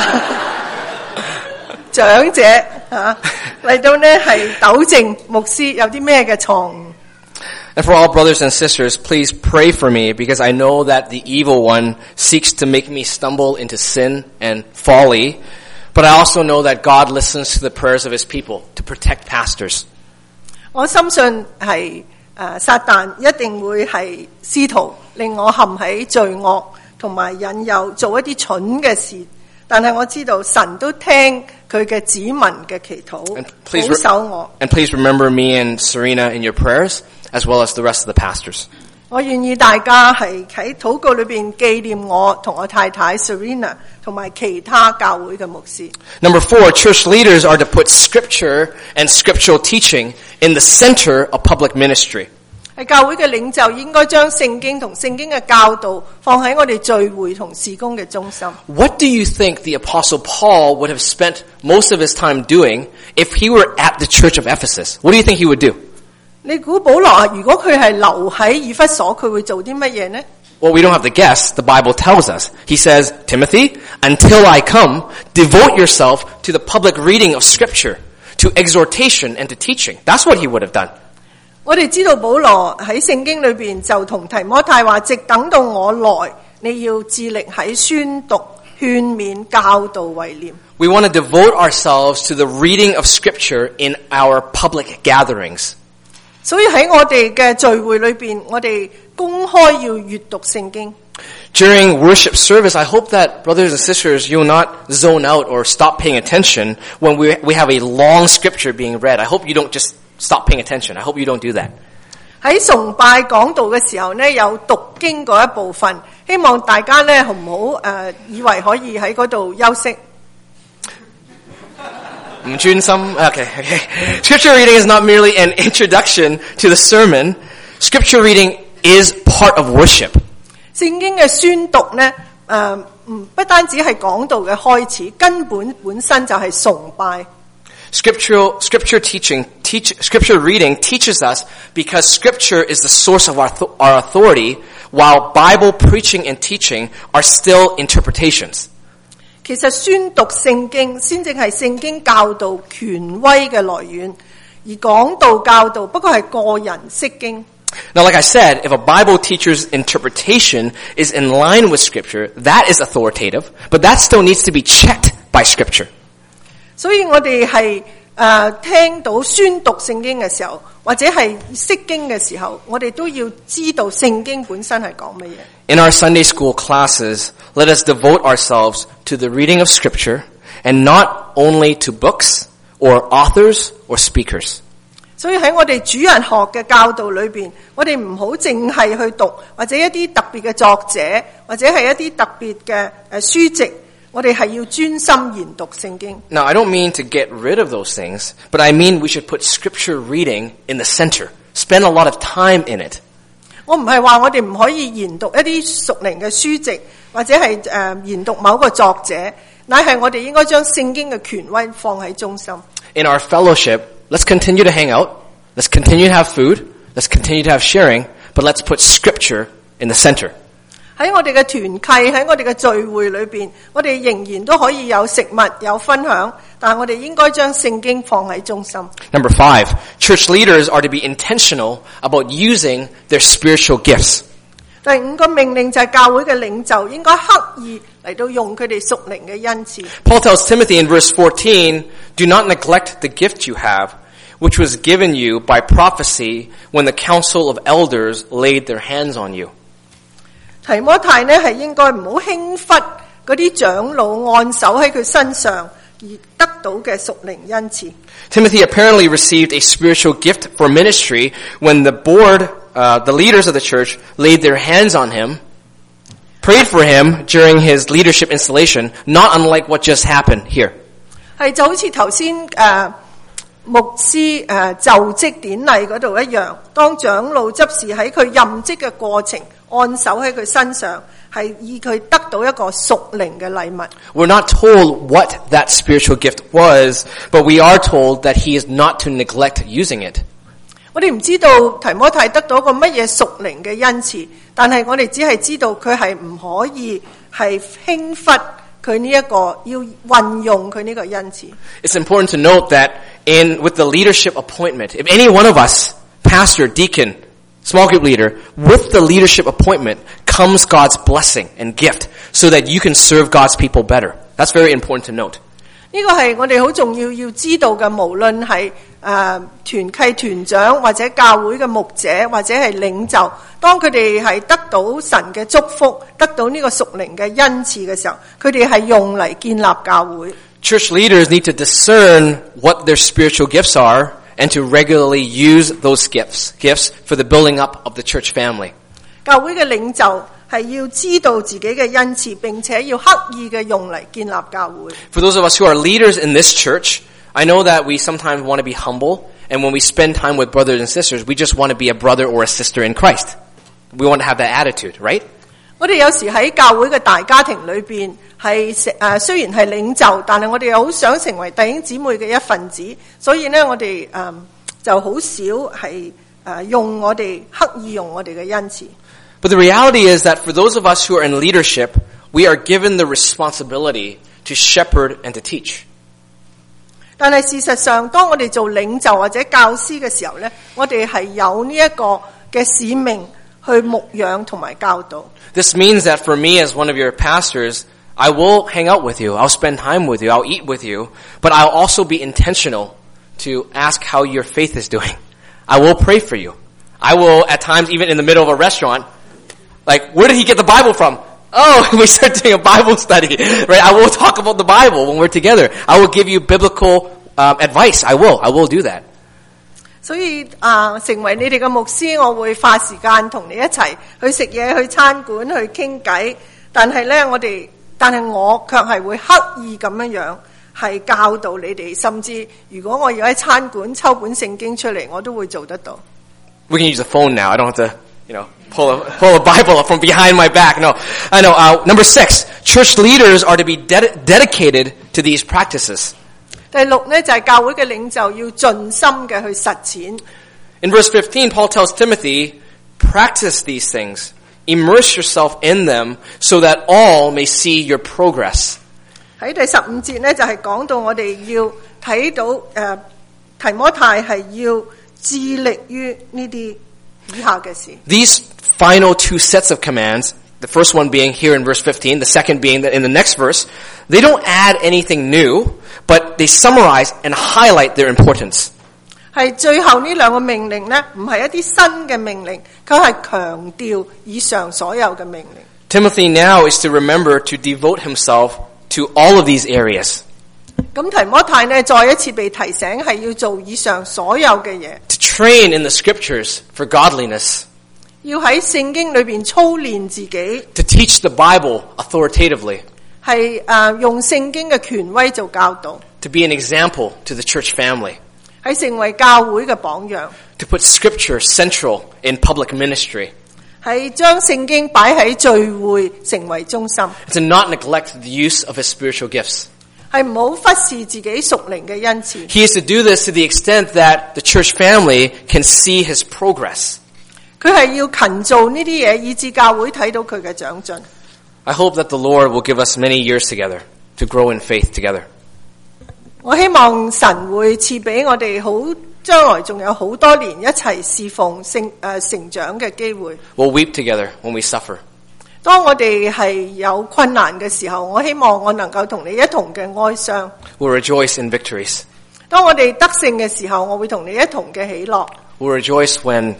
Speaker 2: 長者嚟到呢係糾正牧師有啲咩嘅錯誤。
Speaker 1: And for all brothers and sisters, please pray for me because I know that the evil one seeks to make me stumble into sin and folly, but I also know that God listens to the prayers of His people to protect pastors.
Speaker 2: 我深信係撒旦一定會係試圖令我陷喺罪惡同埋引誘做一啲蠢嘅事，但係我知道神都聽佢嘅子民嘅祈禱，保守我。
Speaker 1: And please remember me and Serena in your prayers, as well as the rest of the pastors.
Speaker 2: 我願意大家係喺禱告裏邊紀念我同我太太 Serena 同埋其他教會嘅牧師。
Speaker 1: Number 4, church leaders are to put scripture and scriptural teaching in the center of public ministry.
Speaker 2: 係教會嘅領袖應該將聖經同聖經嘅教導放喺我哋聚會同事工嘅中心。
Speaker 1: What do you think the Apostle Paul would have spent most of his time doing if he were at the church of Ephesus, what do you think he would do?
Speaker 2: 你估保羅如果佢係留喺以弗所，佢會做啲乜嘢呢？
Speaker 1: Well, we don't have to guess. The Bible tells us. He says, Timothy, until I come, devote yourself to the public reading of Scripture, to exhortation and to teaching. That's what he would have done.
Speaker 2: 我哋知道保羅喺聖經裏邊就同提摩太話，直等到我來，你要致力喺宣讀、勸勉、教導為念。
Speaker 1: We want to devote ourselves to the reading of Scripture in our public gatherings.
Speaker 2: 所以喺我哋嘅聚會裏邊，我哋公開要閱讀聖經。
Speaker 1: During worship service, I hope that, brothers and sisters, you will not zone out or stop paying attention when we have a long scripture being read. I hope you don't just stop paying attention. I hope you don't do that.
Speaker 2: 喺崇拜講道嘅時候呢，有讀經嗰一部分，希望大家呢唔好以為可以喺嗰度休息。
Speaker 1: 唔專心? Okay. Scripture reading is not merely an introduction to the sermon. Scripture reading is part of worship.
Speaker 2: 聖經嘅宣讀呢，不單止係講道嘅開始，根本身就係崇拜。
Speaker 1: Scripture reading teaches us because Scripture is the source of our authority, while Bible preaching and teaching are still interpretations.
Speaker 2: 其實宣讀聖經先正係聖經教導權威嘅來源，而講道教導不過係個人釋經。
Speaker 1: Now, like I said, if a Bible teacher's interpretation is in line with Scripture, that is authoritative, but that still needs to be checked by Scripture.
Speaker 2: 所以我哋係聽到宣讀聖經嘅時候，或者係釋經嘅時候，我哋都要知道聖經本身係講乜嘢。
Speaker 1: In our Sunday school classes, let us devote ourselves to the reading of Scripture and not only to books or authors or speakers.
Speaker 2: 所以喺我哋主日學嘅教導裏邊，我哋唔好淨係去讀或者一啲特別嘅作者，或者係一啲特別嘅書籍，我哋係要專心研讀聖經。
Speaker 1: Now, I don't mean to get rid of those things, but I mean we should put Scripture reading in the center. Spend a lot of time in it.
Speaker 2: 我唔係話我哋唔可以研讀一啲屬靈嘅書籍，或者係研讀某個作者，乃係我哋應該將聖經嘅權威放喺中心。
Speaker 1: In our fellowship, let's continue to hang out. Let's continue to have food. Let's continue to have sharing. But let's put Scripture in the center.
Speaker 2: 喺我哋嘅團契，喺我哋嘅聚會裏邊，我哋仍然都可以有食物、有分享，但係我哋應該將聖經放喺中心。
Speaker 1: Number 5, church leaders are to be intentional about using their spiritual gifts.
Speaker 2: 第5個命令就係教會嘅領袖應該刻意嚟到用佢哋屬靈嘅恩賜。
Speaker 1: Paul tells Timothy in verse 14, do not neglect the gift you have, which was given you by prophecy when the council of elders laid their hands on you.
Speaker 2: 提摩太呢係應該唔好輕忽嗰啲長老按手喺佢身上而得到嘅屬靈恩賜。
Speaker 1: Timothy apparently received a spiritual gift for ministry when the board, the leaders of the church, laid their hands on him, prayed for him during his leadership installation, not unlike what just happened here.
Speaker 2: 係就好似頭先牧師就職典禮嗰度一樣，當長老執事喺佢任職嘅過程按手喺佢身上，係以佢得到一個屬靈嘅禮物。
Speaker 1: We're not told what that spiritual gift was, but we are told that he is not to neglect using it.
Speaker 2: 我哋唔知道提摩太得到個乜嘢屬靈嘅恩賜，但係我哋只係知道佢係唔可以係輕忽佢呢一個要運用佢呢個恩賜。
Speaker 1: It's important to note that with the leadership appointment, if any one of us, pastor, deacon, small group leader, with the leadership appointment comes God's blessing and gift so that you can serve God's people better. That's very important to note.
Speaker 2: 呢個係我哋好重要知道嘅，無論係團契團長或者教會嘅牧者或者係領袖，當佢哋係得到神嘅祝福，得到呢個屬靈嘅恩賜嘅時候，佢哋係用嚟建立教會。
Speaker 1: Church leaders need to discern what their spiritual gifts are and to regularly use those gifts for the building up of the church family.
Speaker 2: 教會嘅領袖係要知道自己嘅恩賜，並且要刻意嘅用嚟建立教會。
Speaker 1: For those of us who are leaders in this church, I know that we sometimes want to be humble, and when we spend time with brothers and sisters, we just want to be a brother or a sister in Christ. We want to have that attitude, right?
Speaker 2: 我我哋有時喺教會嘅大家庭裏邊係雖然係領袖，但係我哋又好想成為弟兄姊妹嘅一份子，所以呢，我哋就好少係刻意用我哋嘅恩賜。
Speaker 1: But the reality is that for those of us who are in leadership, we are given the responsibility to shepherd and to teach.
Speaker 2: 但係事實上，當我哋做領袖或者教師嘅時候呢，我哋係有呢一個嘅使命去牧養同埋教導。
Speaker 1: This means that for me as one of your pastors, I will hang out with you, I'll spend time with you, I'll eat with you, but I'll also be intentional to ask how your faith is doing. I will pray for you. I will, at times, even in the middle of a restaurant, like, where did he get the Bible from? Oh, we start doing a Bible study, right? I will talk about the Bible when we're together. I will give you biblical advice. I will do that.
Speaker 2: 所以成為你哋嘅牧師，我會花時間同你一齊去食嘢、去餐館、去傾偈。但係我卻係會刻意咁樣係教導你哋，甚至如果我要喺餐館抽本聖經出嚟，我都會做得到。
Speaker 1: We can use a phone now. I don't have to, pull a Bible up from behind my back. No, I know. Number 6, church leaders are to be dedicated to these practices.
Speaker 2: 第6呢，就係教會嘅領袖要盡心嘅去實踐。
Speaker 1: In verse 15, Paul tells Timothy, practice these things, immerse yourself in them, so that all may see your progress.
Speaker 2: 喺第15節呢，就係講到我哋要睇到提摩太係要致力於呢啲以下嘅事。
Speaker 1: These final 2 sets of commands, the first one being here in verse 15, the second being in the next verse, they don't add anything new, but they summarize and highlight their importance.
Speaker 2: 係最後呢兩個命令呢，唔係一啲新嘅命令，佢係強調以上所有嘅命令。
Speaker 1: Timothy now is to remember to devote himself to all of these areas.
Speaker 2: 咁提摩太呢，再一次被提醒係要做以上所有嘅嘢。
Speaker 1: To train in the scriptures for godliness.
Speaker 2: 要喺聖經裏邊操練自己。
Speaker 1: To teach the Bible authoritatively.
Speaker 2: 係用聖經嘅權威做教導。
Speaker 1: To be an example to the church family.
Speaker 2: 係成為教會嘅榜樣。
Speaker 1: To put scripture central in public ministry.
Speaker 2: 係將聖經擺喺聚會成為中心。
Speaker 1: To not neglect the use of his spiritual gifts.
Speaker 2: 係唔好忽視自己屬靈嘅恩賜。
Speaker 1: He is to do this to the extent that the church family can see his progress.
Speaker 2: 佢係要勤做呢啲嘢，以致教會睇到佢嘅長進。
Speaker 1: I hope that the Lord will give us many years together to grow in faith together.
Speaker 2: 我希望神會賜俾我哋將來仲有好多年一齊侍奉成長嘅機會。
Speaker 1: We'll weep together when we suffer.
Speaker 2: 當我哋係有困難嘅時候，我希望我能夠同你一同嘅哀傷。
Speaker 1: We'll rejoice in victories.
Speaker 2: 當我哋得勝嘅時候，我會同你一同嘅喜樂。
Speaker 1: We'll rejoice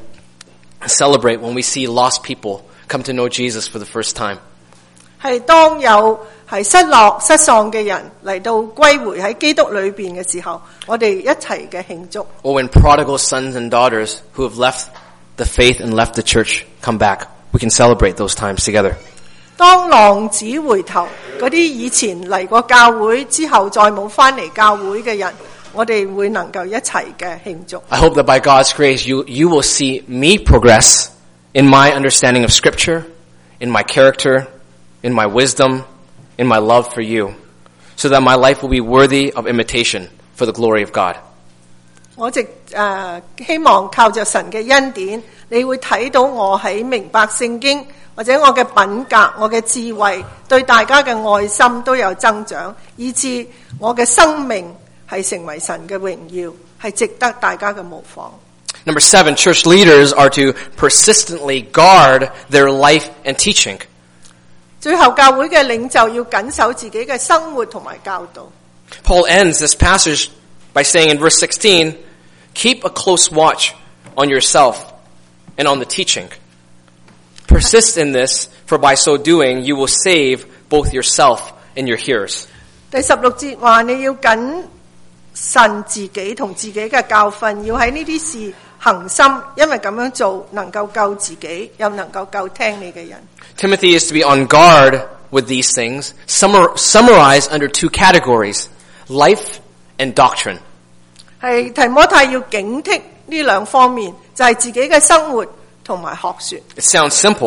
Speaker 1: celebrate when we see lost people come to know Jesus for the first time.
Speaker 2: 係當有係失落失喪嘅人嚟到歸回喺基督裏邊嘅時候，我哋一齊嘅慶祝。
Speaker 1: Or when prodigal sons and daughters who have left the faith and left the church come back, we can celebrate those times together.
Speaker 2: 當浪子回頭，嗰啲以前嚟過教會之後再冇翻嚟教會嘅人，我哋會能夠一齊嘅慶祝。
Speaker 1: I hope that by God's grace you will see me progress in my understanding of Scripture, in my character, in my wisdom, in my love for you, so that my life will be worthy of imitation for the glory of God.
Speaker 2: 我希望靠着神嘅恩典，你會睇到我喺明白聖經或者我嘅品格、我嘅智慧，對大家嘅愛心都有增長，以致我嘅生命係成為神嘅榮耀，係值得大家嘅模仿。
Speaker 1: Number 7, church leaders are to persistently guard their life and teaching.
Speaker 2: 最後教會嘅領袖要謹守自己嘅生活同埋教導。
Speaker 1: Paul ends this passage by saying in verse 16, keep a close watch on yourself and on the teaching. Persist in this, for by so doing you will save both yourself and your hearers.
Speaker 2: 第16節話你要謹慎自己同自己嘅教訓，要喺呢啲事恒心，因為咁樣做能夠救自己，又能夠救聽你嘅人。
Speaker 1: Timothy is to be on guard with these things, summarized under 2 categories, life and doctrine.
Speaker 2: 係提摩太要警惕呢兩方面，就係自己嘅生活同埋學說。
Speaker 1: It sounds simple,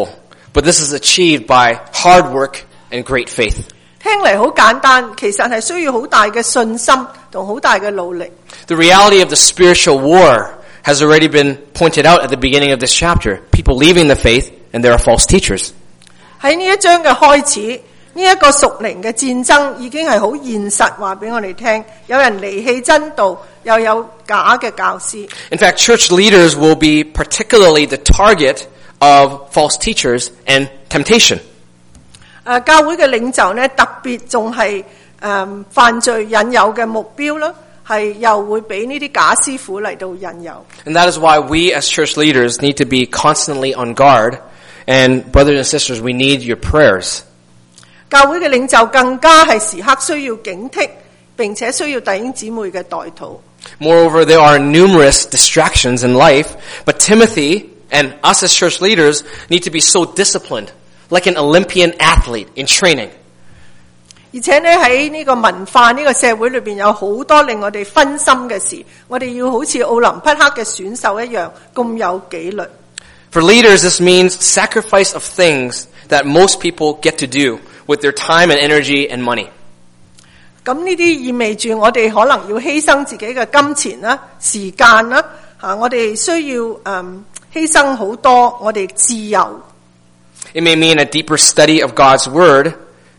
Speaker 1: But this is achieved by hard work and great faith.
Speaker 2: 聽嚟好簡單，其實係需要好大嘅信心同好大嘅努力。
Speaker 1: The reality of the spiritual war has already been pointed out at the beginning of this chapter. People leaving the faith, and there are false teachers.
Speaker 2: 喺呢一章嘅開始，呢一個屬靈嘅戰爭已經係好現實，話俾我哋聽。有人離棄真道，又有假嘅教師。
Speaker 1: In fact, church leaders will be particularly the target of false teachers and temptation.
Speaker 2: 教會嘅領袖呢，特別仲係犯罪引誘嘅目標啦，係又會俾呢啲假師傅嚟到引誘。
Speaker 1: And that is why we as church leaders need to be constantly on guard. And brothers and sisters, we need your prayers.
Speaker 2: 教會嘅領袖更加係時刻需要警惕，並且需要弟兄姊妹嘅代禱。
Speaker 1: Moreover, there are numerous distractions in life, but Timothy and us as church leaders need to be so disciplined, like an Olympian athlete in training.
Speaker 2: 而且呢，喺呢個文化呢個社會裏邊有好多令我哋分心嘅事，我哋要好似奧林匹克嘅選手一樣咁有紀律。
Speaker 1: For leaders, this means sacrifice of things that most people get to do with their time and energy and money.
Speaker 2: 咁呢啲意味住我哋可能要犧牲自己嘅金錢啦、時間啦，我哋需要犧牲好多我哋自由。
Speaker 1: It may mean a deeper study of God's Word,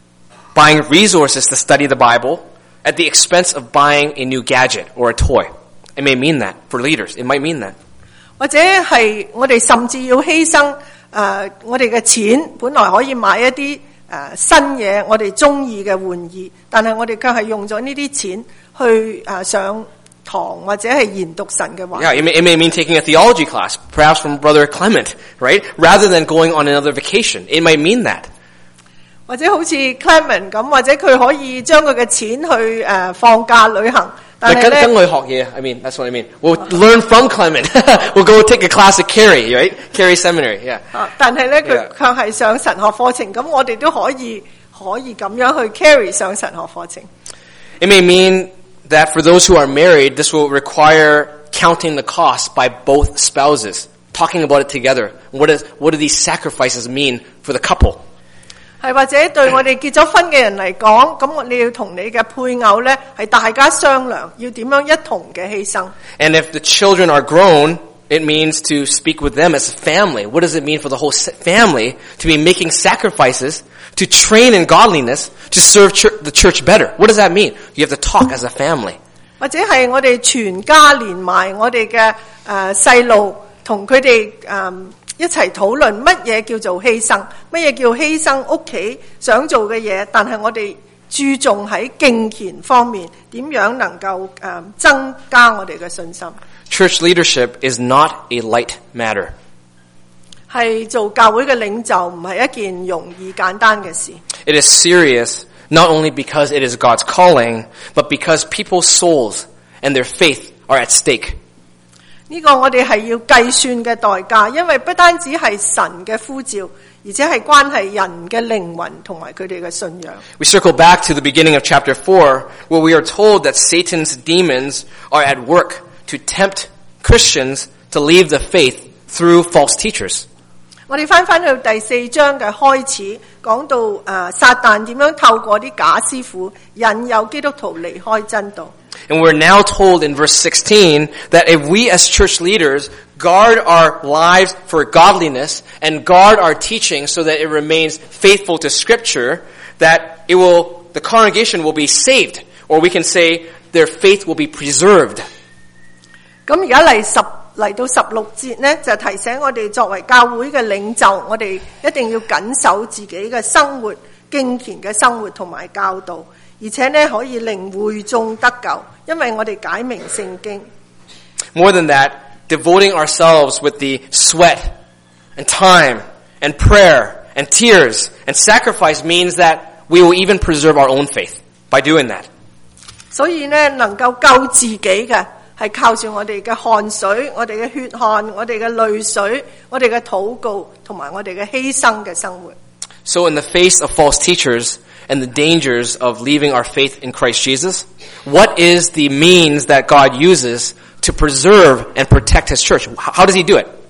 Speaker 1: buying resources to study the Bible at the expense of buying a new gadget or a toy. It may mean that for leaders. It might mean that.
Speaker 2: 或者係我哋甚至要犧牲我哋嘅錢，本來可以買一啲新嘢，我哋中意嘅玩意，但係我哋卻係用咗呢啲錢去上堂或者係研讀神嘅話。
Speaker 1: Yeah, it may mean taking a theology class, perhaps from Brother Clement, right? Rather than going on another vacation. It might mean that.
Speaker 2: 或者好似 Clement 咁，或者佢可以將佢嘅錢去放假旅行。但係咧，跟佢學嘢
Speaker 1: I mean, that's what I mean. We'll learn from Clement. We'll go take a class at Carey, right? Carey Seminary, yeah.
Speaker 2: 但係咧，佢卻係上神學課程，咁我哋都可以咁樣去 Carey 上神學課程。
Speaker 1: It may mean that for those who are married, this will require counting the cost by both spouses, talking about it together. What do these sacrifices mean for the couple?
Speaker 2: 係或者對我哋結咗婚嘅人嚟講，咁你要同你嘅配偶咧係大家商量，要點樣一同嘅犧牲。
Speaker 1: And if the children are grown, it means to speak with them as a family. What does it mean for the whole family to be making sacrifices to train in godliness to serve the church better? What does that mean? You have to talk as a family.
Speaker 2: 或者係我哋全家連埋我哋嘅細路，同佢哋一齊討論乜嘢叫做犧牲，乜嘢叫犧牲屋企想做嘅嘢，但係我哋注重喺敬虔方面，點樣能夠增加我哋嘅信心。
Speaker 1: Church leadership is not a light matter.
Speaker 2: 係做教會嘅領袖唔係一件容易簡單嘅事。
Speaker 1: It is serious, not only because it is God's calling, but because people's souls and their faith are at stake.
Speaker 2: 呢個我哋係要計算嘅代價，因為不單止係神嘅呼召，而且係關係人嘅靈魂同埋佢哋嘅信仰。
Speaker 1: We circle back to the beginning of chapter 4, where we are told that Satan's demons are at work to tempt Christians to leave the faith through false teachers.
Speaker 2: 我哋翻去第4章嘅開始，講到撒旦點樣透過啲假師傅引誘基督徒離開真道。
Speaker 1: And we're now told in verse 16 that if we as church leaders guard our lives for godliness and guard our teaching so that it remains faithful to Scripture, that the congregation will be saved, or we can say their faith will be preserved.
Speaker 2: 咁而家嚟到16節呢，就提醒我哋作為教會嘅領袖，我哋一定要謹守自己嘅生活、敬虔嘅生活同埋教導。而且呢，可以令會眾得救，因為我哋解明聖經。
Speaker 1: More than that, devoting ourselves with the sweat and time and prayer and tears and sacrifice means that we will even preserve our own faith by doing that.
Speaker 2: 所以呢，能夠救自己嘅係靠住我哋嘅汗水、我哋嘅血汗、我哋嘅淚水、我哋嘅禱告同埋我哋嘅犧牲嘅生活。
Speaker 1: So in the face of false teachers and the dangers of leaving our faith in Christ Jesus, what is the means that God uses to preserve and protect His church? How does He do it?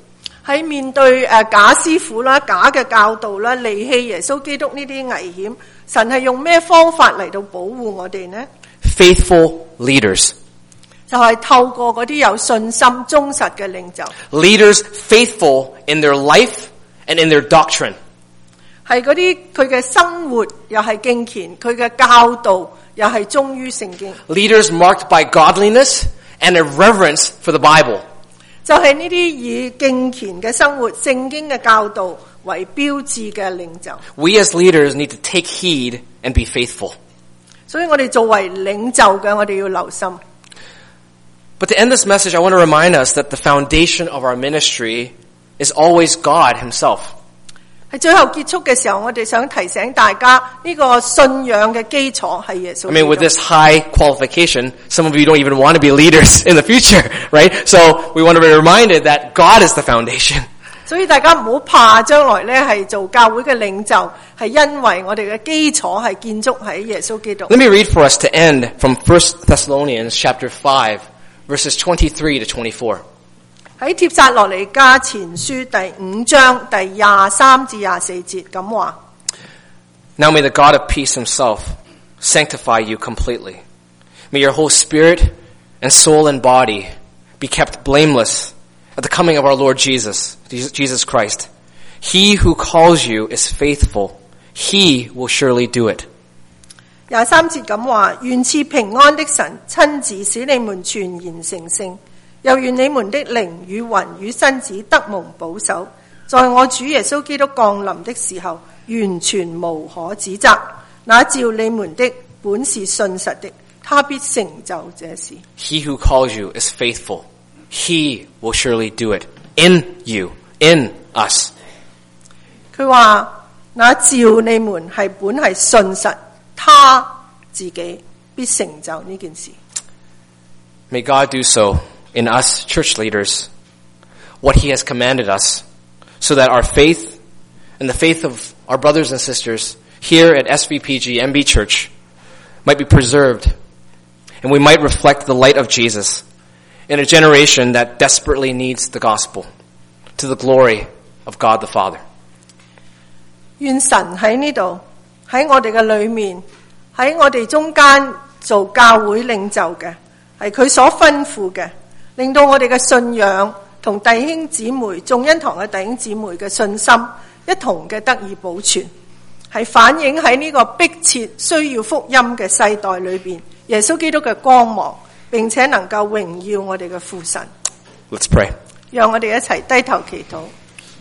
Speaker 2: 喺面對假師傅啦、假嘅教導啦、離棄耶穌基督呢啲危險，神係用咩方法嚟到保護我哋呢？
Speaker 1: Faithful leaders.
Speaker 2: 就係透過嗰啲有信心、忠實嘅領袖。
Speaker 1: Leaders faithful in their life and in their doctrine.
Speaker 2: 係嗰啲佢嘅生活又係敬虔，佢嘅教導又係忠於聖經。
Speaker 1: Leaders marked by godliness and a reverence for the Bible.
Speaker 2: 就係呢啲以敬虔嘅生活、聖經嘅教導為標誌嘅領袖。
Speaker 1: We as leaders need to take heed and be faithful.
Speaker 2: 所以我哋作為領袖嘅，我哋要留心。
Speaker 1: But to end this message, I want to remind us that the foundation of our ministry is always God Himself.
Speaker 2: 喺最後結束嘅時候，我哋想提醒大家，呢個信仰嘅基礎係耶穌基督。
Speaker 1: I mean, with this high qualification, some of you don't even want to be leaders in the future, right? So we want to be reminded that God is the foundation.
Speaker 2: 所以大家唔好怕，將來咧係做教會嘅領袖，係因為我哋嘅基礎係建築喺耶穌基督。
Speaker 1: Let me read for us to end from 1 Thessalonians chapter 5, verses 23 to 24.
Speaker 2: 喺帖撒羅尼迦前書第5章第23至24節咁話。
Speaker 1: Now may the God of peace Himself sanctify you completely. May your whole spirit and soul and body be kept blameless at the coming of our Lord Jesus Christ. He who calls you is faithful. He will surely do it.
Speaker 2: 23節咁話，願賜平安的神親自使你們全然成聖，又願你們的靈與魂與身子得蒙保守，在我主耶穌基督降臨的時候，完全無可指責。那召你們的本是信實的，他必成就這事。
Speaker 1: He who calls you is faithful. He will surely do it. In you, in us.
Speaker 2: 佢話，那召你們係本係信實，他自己必成就呢件事。
Speaker 1: May God do so in us, church leaders, what He has commanded us, so that our faith and the faith of our brothers and sisters here at SVPG MB Church might be preserved, and we might reflect the light of Jesus in a generation that desperately needs the gospel, to the glory of God the Father.
Speaker 2: 願神喺呢度，喺我哋嘅裏面，喺我哋中間做教會領袖嘅，係佢所吩咐嘅，令到我哋嘅信仰同弟兄姊妹、眾恩堂嘅弟兄姊妹嘅信心一同嘅得以保存，係反映喺呢個迫切需要福音嘅世代裏邊，耶穌基督嘅光芒，並且能夠榮耀我哋嘅父神。
Speaker 1: Let's pray.
Speaker 2: 讓我哋一齊低頭祈禱。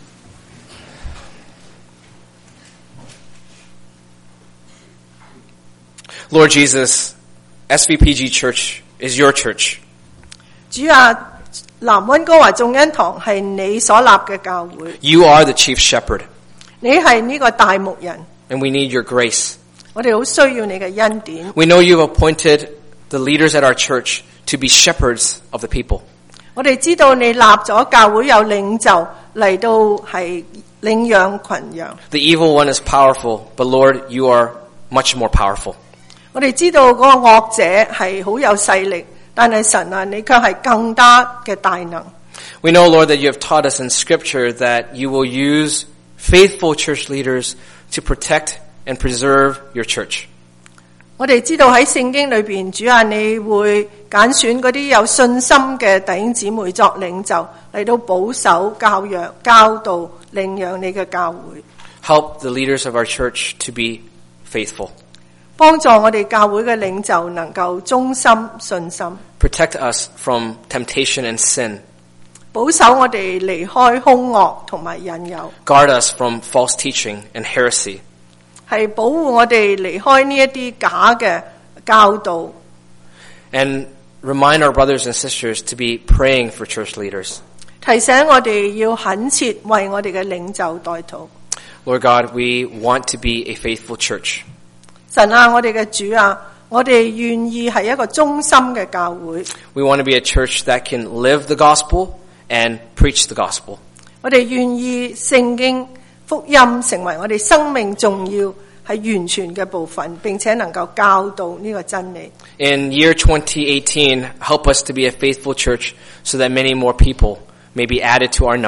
Speaker 1: Lord Jesus, SVPG Church is your church.
Speaker 2: 主啊，南溫哥華眾恩堂係你所立嘅教會。
Speaker 1: You are the chief shepherd,
Speaker 2: 你係呢個大牧人，
Speaker 1: and we need your grace.
Speaker 2: 我哋好需要你嘅恩典。
Speaker 1: We know you've appointed the leaders at our church to be shepherds of the people.
Speaker 2: 我哋知道你立咗教會有領袖嚟到係領養群羊。
Speaker 1: The evil one is powerful, but Lord, you are much more powerful.
Speaker 2: 我哋知道嗰個惡者係好有勢力，但係神啊，你卻係更加嘅大能。
Speaker 1: We know, Lord, that you have taught us in Scripture that you will use faithful church leaders to protect and preserve your church.
Speaker 2: 我哋知道喺聖經裏邊，主啊，你會揀選嗰啲有信心嘅弟兄姊妹作領袖，嚟到保守、教養、教導、領養你嘅教會。
Speaker 1: Help the leaders of our church to be faithful.
Speaker 2: 幫助我哋教會嘅領袖能夠忠心信心，
Speaker 1: Protect us from temptation and sin.
Speaker 2: 保守我哋離開兇惡同埋引誘，
Speaker 1: Guard us from false teaching and heresy.
Speaker 2: 係保護我哋離開呢一啲假嘅教導，
Speaker 1: And remind our brothers and sisters to be praying for church leaders.
Speaker 2: 提醒我哋要懇切為我哋嘅領袖代禱。
Speaker 1: Lord God, we want to be a faithful church.
Speaker 2: 神啊，我哋嘅主啊，我哋願意係一個忠心嘅教會。
Speaker 1: We want to be a church that can live the gospel and preach the gospel.
Speaker 2: 我哋願意聖經福音成為我哋生命重要係完全嘅部分，並且能夠教導呢個真理。
Speaker 1: In year 2018, help us to be a faithful church so that many more people may be added to our number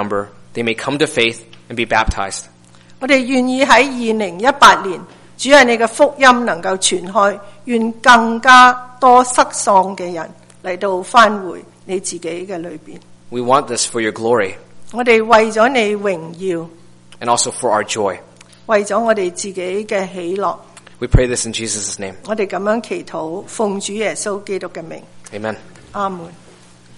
Speaker 1: they may come to faith and be baptized.
Speaker 2: 我哋願意喺2018年，主係你嘅福音能夠傳開，願更加多失喪嘅人嚟到返回你自己嘅裏邊。
Speaker 1: We want this for your glory
Speaker 2: 我哋為咗你榮耀，
Speaker 1: and also for our joy.
Speaker 2: 為咗我哋自己嘅喜樂，
Speaker 1: We pray this in Jesus' name.
Speaker 2: 我哋咁樣祈禱，奉主耶穌基督嘅名，
Speaker 1: Amen.
Speaker 2: 阿門。